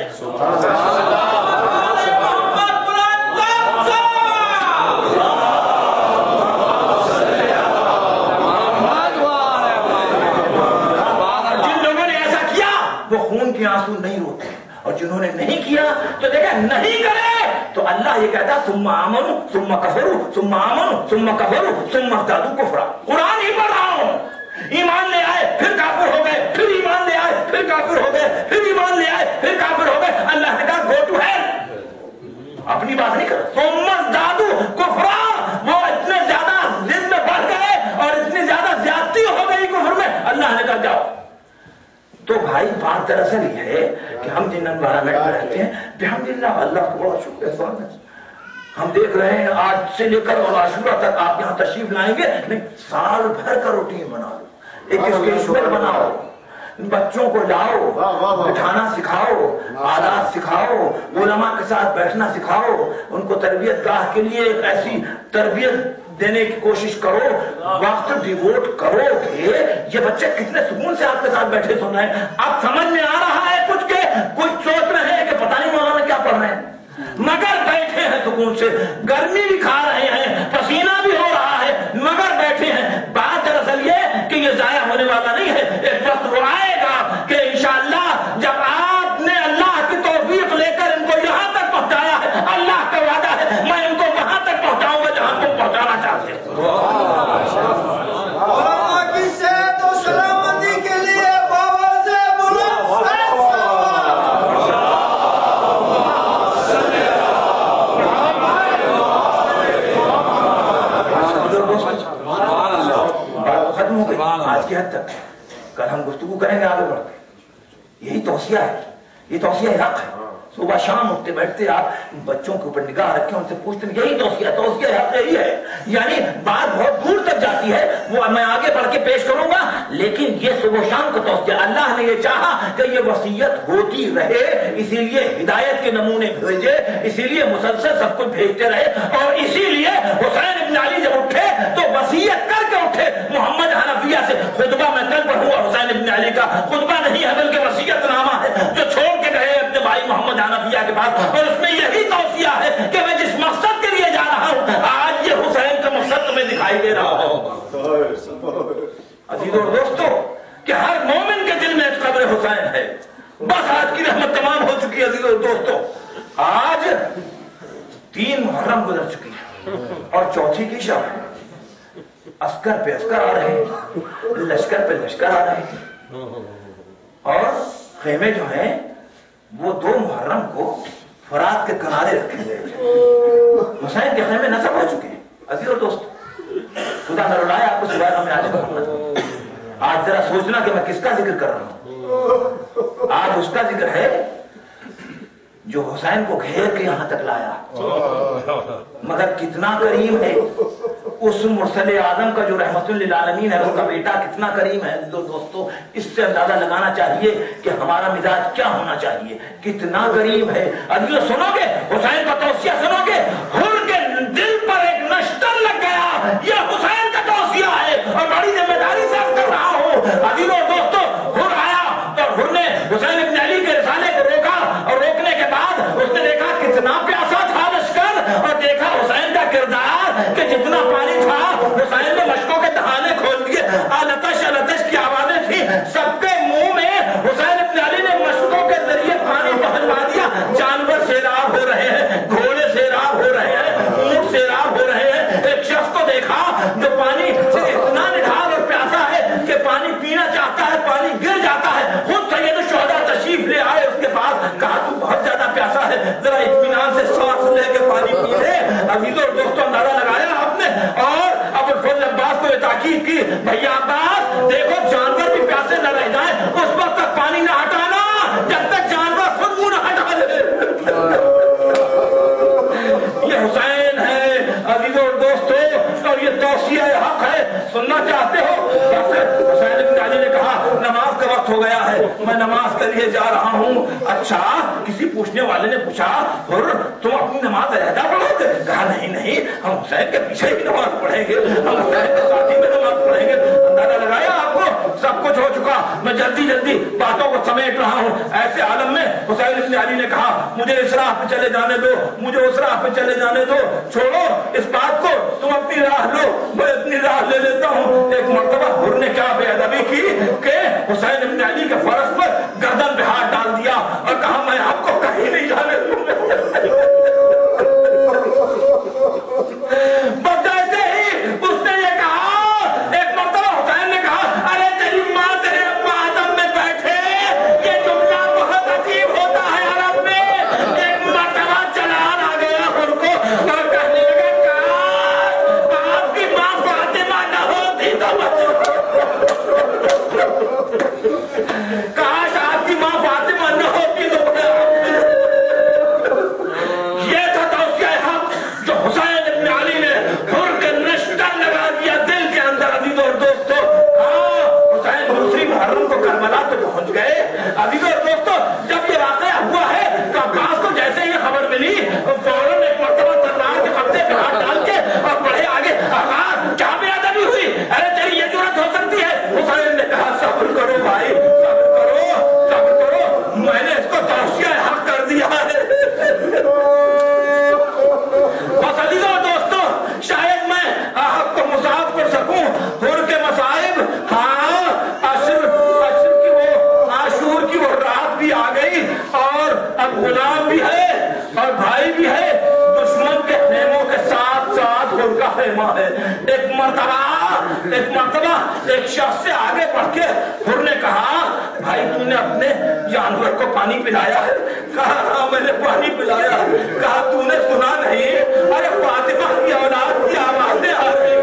جن لوگوں نے ایسا کیا وہ خون کے آنسو نہیں روتے, اور جنہوں نے نہیں کیا تو دیکھا نہیں کرے تو اللہ یہ کہتا ثم آمنوا ثم کفروا ثم آمنوا ثم کفروا ثم ازدادوا کفرا. قرآن ہی پڑھ رہا ہوں. ایمان لے آئے پھر کافر ہو گئے, پھر ایمان لے آئے پھر کافر ہو گئے, پھر ایمان لے آئے پھر کافر ہو گئے. اللہ نے کہا گو ٹو ہیل. اپنی بات نہیں کرو. ثم ازدادوا کفرا, وہ اتنے زیادہ ضد میں بڑھ گئے اور اتنی زیادہ زیادتی ہو گئی کفر میں. اللہ نے کہا جاؤ. تو بھائی بات دراصل یہ ہے کہ ہم جن انوائرمنٹ میں رہتے ہیں الحمدللہ اللہ کا بڑا شکر احسان ہے. ہم دیکھ رہے ہیں آج سے لے کر اور عاشورہ تک آپ یہاں تشریف لائیں گے, نہیں سال بھر کا روٹین بنا لو, ایک اسکیجول بناؤ, بچوں کو لاؤ, بٹھانا سکھاؤ, آلات سکھاؤ, علماء کے ساتھ بیٹھنا سکھاؤ, ان کو تربیت گاہ کے لیے ایک ایسی تربیت دینے کی کوشش کرو, وقت ڈیووٹ کرو گے. یہ بچے کتنے سکون سے آپ کے ساتھ بیٹھے سن رہے ہیں. اب سمجھ میں آ رہا ہے کچھ کے کچھ سوچ رہے ہیں کہ پتہ نہیں مولانا کیا پڑھ رہے ہیں, مگر بیٹھے ہیں سکون سے. گرمی بھی کھا رہے ہیں, پسینہ بھی ہو رہا ہے, مگر بیٹھے ہیں. بات دراصل یہ کہ یہ ضائع ہونے والا نہیں ہے. ایک وقت وہ آئے گا کہ انشاءاللہ جب آپ نے اللہ کی توفیق لے کر ان کو یہاں تک پہنچایا ہے, اللہ کا وعدہ ہے میں ان کو وہاں تک پہنچاؤں گا جہاں تم پہنچانا چاہتے ہیں. کی صحت و سلامتی کے لیے بابا سے بولو. ختم ہو گئی آج کی حد تک. کل ہم گفتگو کریں گے آگے بڑھ کے. یہی توصیہ ہے, یہ توصیہ حق ہے. صبح شام اٹھتے بیٹھتے آپ بچوں کے اوپر نگاہ رکھیں, ان سے پوچھتے ہیں, یہی توصیہ توصیہ حق یہی ہے. یعنی بات بہت دور تک جاتی ہے, وہ میں آگے بڑھ کے پیش کروں گا, لیکن یہ صبح شام کا توصیہ. اللہ نے یہ چاہا کہ یہ وصیت ہوتی رہے, اسی لیے ہدایت کے نمونے بھیجے, اسی لیے مسلسل سب کچھ بھیجتے رہے, اور اسی لیے حسین ابن علی جب اٹھے تو وصیت کر کے اٹھے. محمد حنفیہ سے خطبہ میں کل پڑھوں گا حسین ابن علی کا. خطبہ نہیں ہے بلکہ وصیت نامہ ہے جو چھوڑ کے گئے اپنے بھائی محمد حنفیہ کے پاس, اور اس میں یہی توصیہ ہے کہ میں جس مقصد کے لیے جا رہا ہوں آج یہ حسین کا مقصد تمہیں دکھائی دے رہا ہو. عزیزوں اور دوستوں, کہ ہر مومن کے دل میں ایک قبر حسین ہے. بس آج کی رحمت تمام ہو چکی ہے. عزیزوں اور دوستوں, آج تین محرم گزر چکی ہے اور چوتھی کی شب ہے. عسکر پہ عسکر آ رہے ہیں, لشکر پہ لشکر آ رہے ہیں, اور خیمے جو ہیں وہ دو محرم کو فرات کے کنارے رکھے گئے. حسین کے خیمے نصب ہو چکے ہیں. عزیز اور دوست, خدا نہ رلائے آپ کو سوائے میں آج آج ذرا سوچنا کہ میں کس کا ذکر کر رہا ہوں. آج اس کا ذکر ہے جو حسین کو گھیر کے یہاں تک لایا، مگر کتنا کریم ہے اس مرسل اعظم کا جو رحمت للعالمین ہے، اس کا بیٹا کتنا کریم ہے دوستو. اس سے اندازہ لگانا چاہیے کہ ہمارا مزاج کیا ہونا چاہیے، کتنا کریم ہے. ابھی سنو گے حسین کا توصیہ سنو گے، حر کے دل پر ایک نشتر لگ گیا، یہ حسین کا توصیہ ہے اور بڑی ذمہ داری سے کر رہا ہوں. ابھی دوستو حر آیا اور حر نے حسین ابن علی کے رسالے کو روکا، اور روکنے کے بعد اس نے دیکھا کتنا پیاسا تھا لشکر، اور دیکھا حسین کا کردار کہ جتنا پانی تھا حسین نے مشکوں کے دہانے کھول دیے. التش التش کی آوازیں تھیں سب کے منہ میں. حسین ابن علی نے مشکوں کے ذریعے پانی پہنچا دیا. جانور سیراب ہو رہے ہیں، گھوڑے سیراب ہو رہے ہیں، اونٹ سیراب ہو رہے ہیں. ایک شخص کو دیکھا جو پانی سے اتنا نڈھال اور پیاسا ہے کہ پانی پینا چاہتا ہے، پانی گر جاتا ہے. خود سید الشہداء تشریف لے آئے اس کے پاس، کہا تو بہت زیادہ پیاسا ہے، ذرا اطمینان سے سانس لے کے پانی پی لے. عزیزوں اور دوستوں اندازہ لگایا آپ نے، اور ابو الفضل عباس کو یہ تاکید کی، بھیا عباس دیکھو جانور بھی پیاسے نہ رہ جائیں، اس وقت تک پانی نہ ہٹانا جب تک جانور خود منہ نہ ہٹا لے. یہ حسین ہے عزیزوں اور دوستوں، اور یہ توصیہ حق ہے. سننا چاہتے ہو؟ حسین ابن علی نے کہا نماز کا وقت ہو گیا ہے، میں نماز کے لیے جا رہا ہوں. اچھا، کسی پوچھنے والے نے پوچھا حر تم اپنی نماز علیحدہ پڑھو گے؟ کہا نہیں نہیں، ہم حسین کے پیچھے ہی نماز پڑھیں گے، ہم حسین کے ساتھ ہی میں نماز پڑھیں گے. اندازہ لگایا آپ کو؟ سب کچھ ہو چکا، میں جلدی جلدی باتوں کو سمیٹ رہا ہوں. ایسے عالم میں حسین ابن علی نے کہا مجھے اس راہ پہ چلے جانے دو، مجھے اس راہ پہ چلے جانے دو، چھوڑو اس بات کو، تم اپنی راہ لو، میں اپنی راہ لے لیتا ہوں. ایک مرتبہ حر نے کیا بے ادبی کی کہ حسین ابن علی کے فرس پر گردن پہ ہاتھ ڈال دیا اور کہا میں آپ کو کہیں نہیں جانے دوں. بتاتے ہی اس نے یہ کہا، ایک مرتبہ حسین نے کہا ارے تیری ماں تیرے ابا آدم میں بیٹھے. یہ جملہ بہت عجیب ہوتا ہے عرب میں. ایک مرتبہ چلان آ گیا حر کو اور کہنے لگا کہا آپ کی ماں فاطمہ نہ ہوتی تو کاش آپ کی ماں فاطمہ نہ ہوتی تو. یہ تھا توصیہ حق جو حسین ابن علی نے حر کے نشتر لگا دیا دل کے اندر. عزیزوں اور دوستوں، ہاں حسین دوسری محرم کو کربلا تو پہنچ گئے. عزیزوں اور دوستوں، جب یہ واقعہ ہوا ہے تو عباس کو جیسے یہ خبر ملی فوراً ایک مرتبہ تلوار کے قبضے پہ ہاتھ ڈال کے اور بڑھے آگے. عباس کیا بے ادبی ہوئی؟ ارے تیری یہ ضرورت ہو سکتی ہے. حسین نے کہا صبر کرو بھائی، صبر کرو صبر کرو، میں نے اس کو توصیہ حق کر دیا ہے. بس عزیزوں اور دوستوں، شاید میں آپ کو مصاحب کر سکوں. حر کے مصائب، ہاں عشر عشر کی وہ عاشور کی وہ رات بھی آ گئی، اور اب غلام بھی ہے اور بھائی بھی ہے. دشمن کے خیموں کے ساتھ ساتھ حر کا خیمہ ہے. ایک مرتبہ ایک مرتبہ ایک شخص سے آگے بڑھ کے حر نے کہا بھائی تم نے اپنے جانور کو پانی پلایا ہے؟ کہا ہاں میں نے پانی پلایا. کہا تو نے سنا نہیں؟ ارے فاطمہ کی اولاد کی آوازیں آ رہی.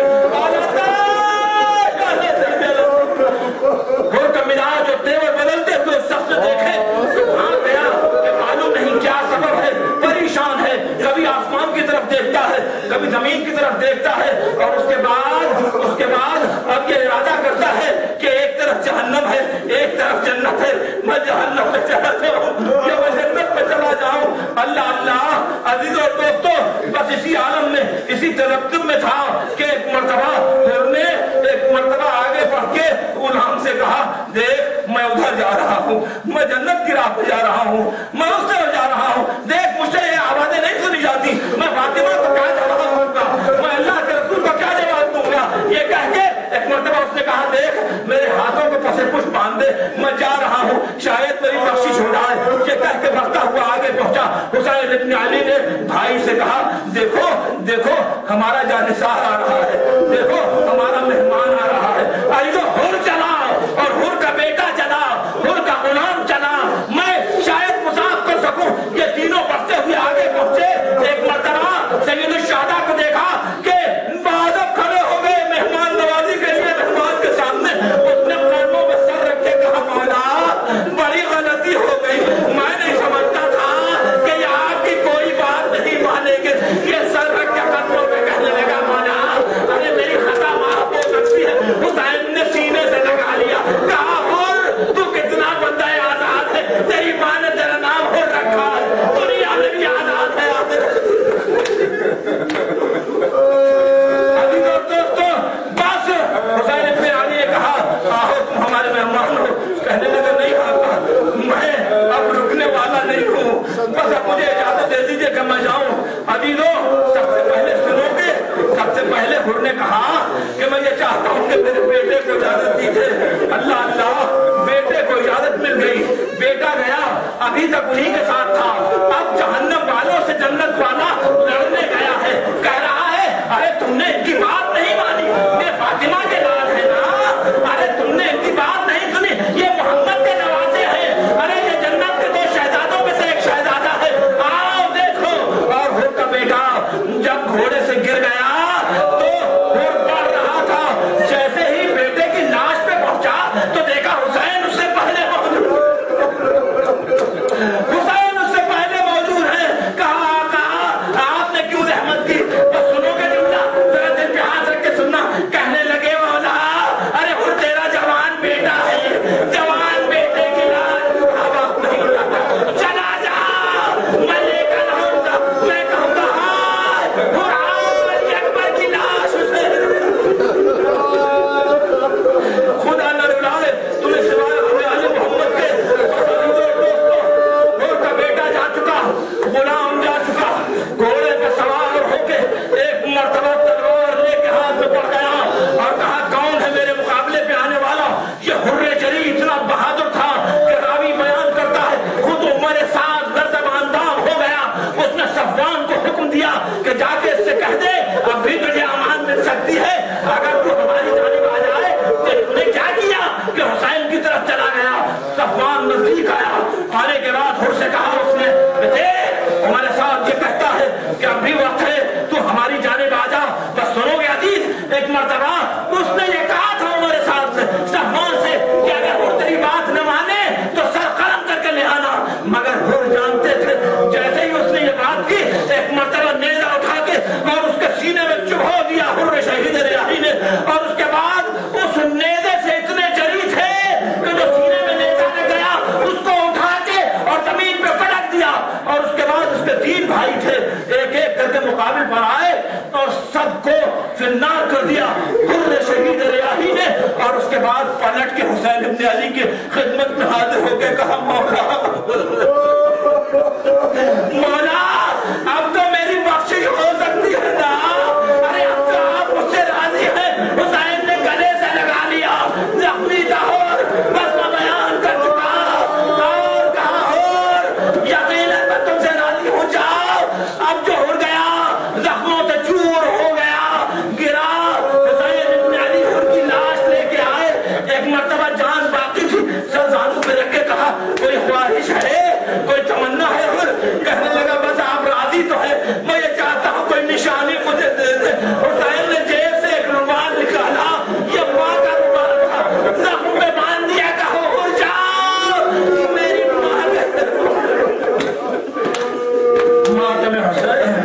حر کا مزاج اور تیور بدلتے ہوئے شخص سے دیکھے وہاں گیا کہ معلوم نہیں کیا سبب ہے، پریشان ہے. کبھی آسمان کی طرف دیکھتا ہے، کبھی زمین کی طرف دیکھتا ہے، اور اس کے بعد اس کے بعد اب یہ ارادہ کرتا ہے کہ ایک طرف جہنم ہے ایک طرف جنت ہے، میں جہنم میں چلا جاؤں یا میں جنت میں چلا جاؤں. اللہ اللہ. عزیزوں اور دوستوں، بس اسی عالم میں اسی ترقب میں تھا کہ ایک مرتبہ حر نے ایک مرتبہ آگے بڑھ کے غلام سے کہا دیکھ میں ادھر جا رہا ہوں، میں جنت کی راہ پہ جا رہا ہوں، میں اس طرف جا رہا ہوں. دیکھ مجھ سے یہ آوازیں نہیں سنی جاتی، میں فاطمہ کو کیا جواب دوں گا، میں اللہ کے رسول کو کیا جواب دوں گا. یہ کہہ کے ایک مرتبہ اس نے کہا دیکھ میرے ہاتھوں کو پسے پش باندھ دے، میں جا رہا ہوں، شاید میری بخشش ہو جائے. یہ کہہ کے بڑھتا ہوا آگے پہنچا. حسین ابن علی نے بھائی سے کہا دیکھو دیکھو ہمارا جانثار آ رہا ہے، دیکھو ہمارا مہمان آ رہا ہے. آئی تو حر چلا اور حر کا بیٹا چلا، حر کا غلام چلا. میں شاید مصاحب کر سکوں. یہ تینوں بڑھتے ہوئے آگے پہنچے. ایک مرتبہ سید الشہداء کو دیکھا کہ بادب کھڑے ہو گئے مہمان نوازی کے لیے مہمان کے سامنے. اس نے قدموں میں سر رکھ کے کہا مولا بڑی غلطی ہو گئی، میں نہیں سمجھتا تھا کہ یہ ابھی تک انہیں کے ساتھ تھا، اب جہنم والوں سے جنت والا لڑنے گیا ہے، کہہ رہا ہے ارے تم نے ان کی بات نہیں مانی، یہ فاطمہ کے لال ہے نا، ارے تم نے ان کی بات نہیں سنی، یہ محمد کے نوازے ہیں، ارے یہ جنت کے دو شہزادوں میں سے ایک شہزادہ ہے، آؤ دیکھو۔ اور حور کا بیٹا جب گھوڑے سے گر گیا تو حور پڑ رہا تھا، جیسے ہی بیٹے کی لاش پہ پہنچا تو دیکھا حسین اس سے پہلے موجود حسین اس سے پہلے موجود ہے۔ کہا کہا آپ نے کیوں رحمت کی؟ بس سنو گے جملہ، ذرا دل پہ ہاتھ رکھ کے سننا۔ کہنے لگے مولا ارے حور تیرا جوان بیٹا ہے، جوان بیٹے کی لاش اب آپ نہیں اٹھاتا، چلا جا میں لے کر آؤں گا، میں کہوں گا ہائے حور علی اکبر کی لاش حسین۔ خدا نہ رلائے تمہیں سوائے ہونے والے محمد کے۔ حور کا بیٹا جا چکا، غلام جا چکا، گھوڑے پہ سوار ہو کے ایک مرتبہ تلوار لے کے ہاتھ میں پڑ گیا اور کہا کون ہے میرے مقابلے پہ آنے والا؟ یہ حر جری اتنا بہادر تھا کہ راوی بیان کرتا ہے خود عمر سعد نظم اندام ہو گیا۔ اس نے صفوان کو حکم دیا کہ جا کے اس سے کہہ دے اب بھی تجھے امان مل سکتی ہے اگر تو ہماری جانب آ جائے۔ کہ تم نے کیا کیا کہ حسین کی طرف چلا گیا۔ صفوان نزدیک آیا، آنے کے بعد حر سے کہا اس نے بیٹے ہمارے ساتھ یہ کہتا ہے کہ اب بھی وقت ہے تو ہماری جانب آ جا۔ بس سنو گے عزیز، ایک مرتبہ اس نے یہ کہا تھا ہمارے ساتھ سے صفوان سے کہ اگر حر تیری بات نہ مانے تو سر قلم کر کے لے آنا، مگر حر جانتے تھے جیسے ہی اس نے یہ بات کی ایک مرتبہ نیزہ اٹھا کے اور اس کے سینے میں چبھو دیا حر شہید ریاحی نے، اور اس کے بعد اس نیزے سے اتنے جری تھے کہ جو سینے میں نیزہ لگ گیا اس کو اٹھا کے اور زمین پہ پٹک دیا، اور اس کے بعد اس کے تین بھائی تھے ایک ایک کر کے مقابل پر آئے اور سب کو فنار کر دیا حر شہید ریاحی نے۔ اور اس کے بعد پلٹ کے حسین ابن علی کی خدمت میں حاضر ہو کے کہا مولا مولا اب تو میری بخشش ہو سکتی ہے نا، ارے اب تو آپ مجھ سے راضی ہیں۔ حسین نے گلے سے لگا لیا، زخمی تھا اور بس میں بیان کر چکا اور کہا اور یقیناً میں تم سے راضی ہو جاؤ۔ اب جو ہو گیا زخموں سے چور ہو گیا، گرا۔ حسین ابن علی حر کی لاش لے کے آئے، ایک مرتبہ جان باقی تھی، سر زانو پہ رکھ کے کہا کوئی خواہش ہے، کوئی تمنا ہے حر؟ کہنے لگا بس آپ راضی تو ہے، میں یہ چاہتا ہوں کوئی نشانی مجھے دے دے۔ حسین نے جیب سے ایک رومال نکالا، یہ ماں کا رومال تھا، زخم پہ باندھ دیا، کہو حر جاؤ میری ماں کے ماتم حسین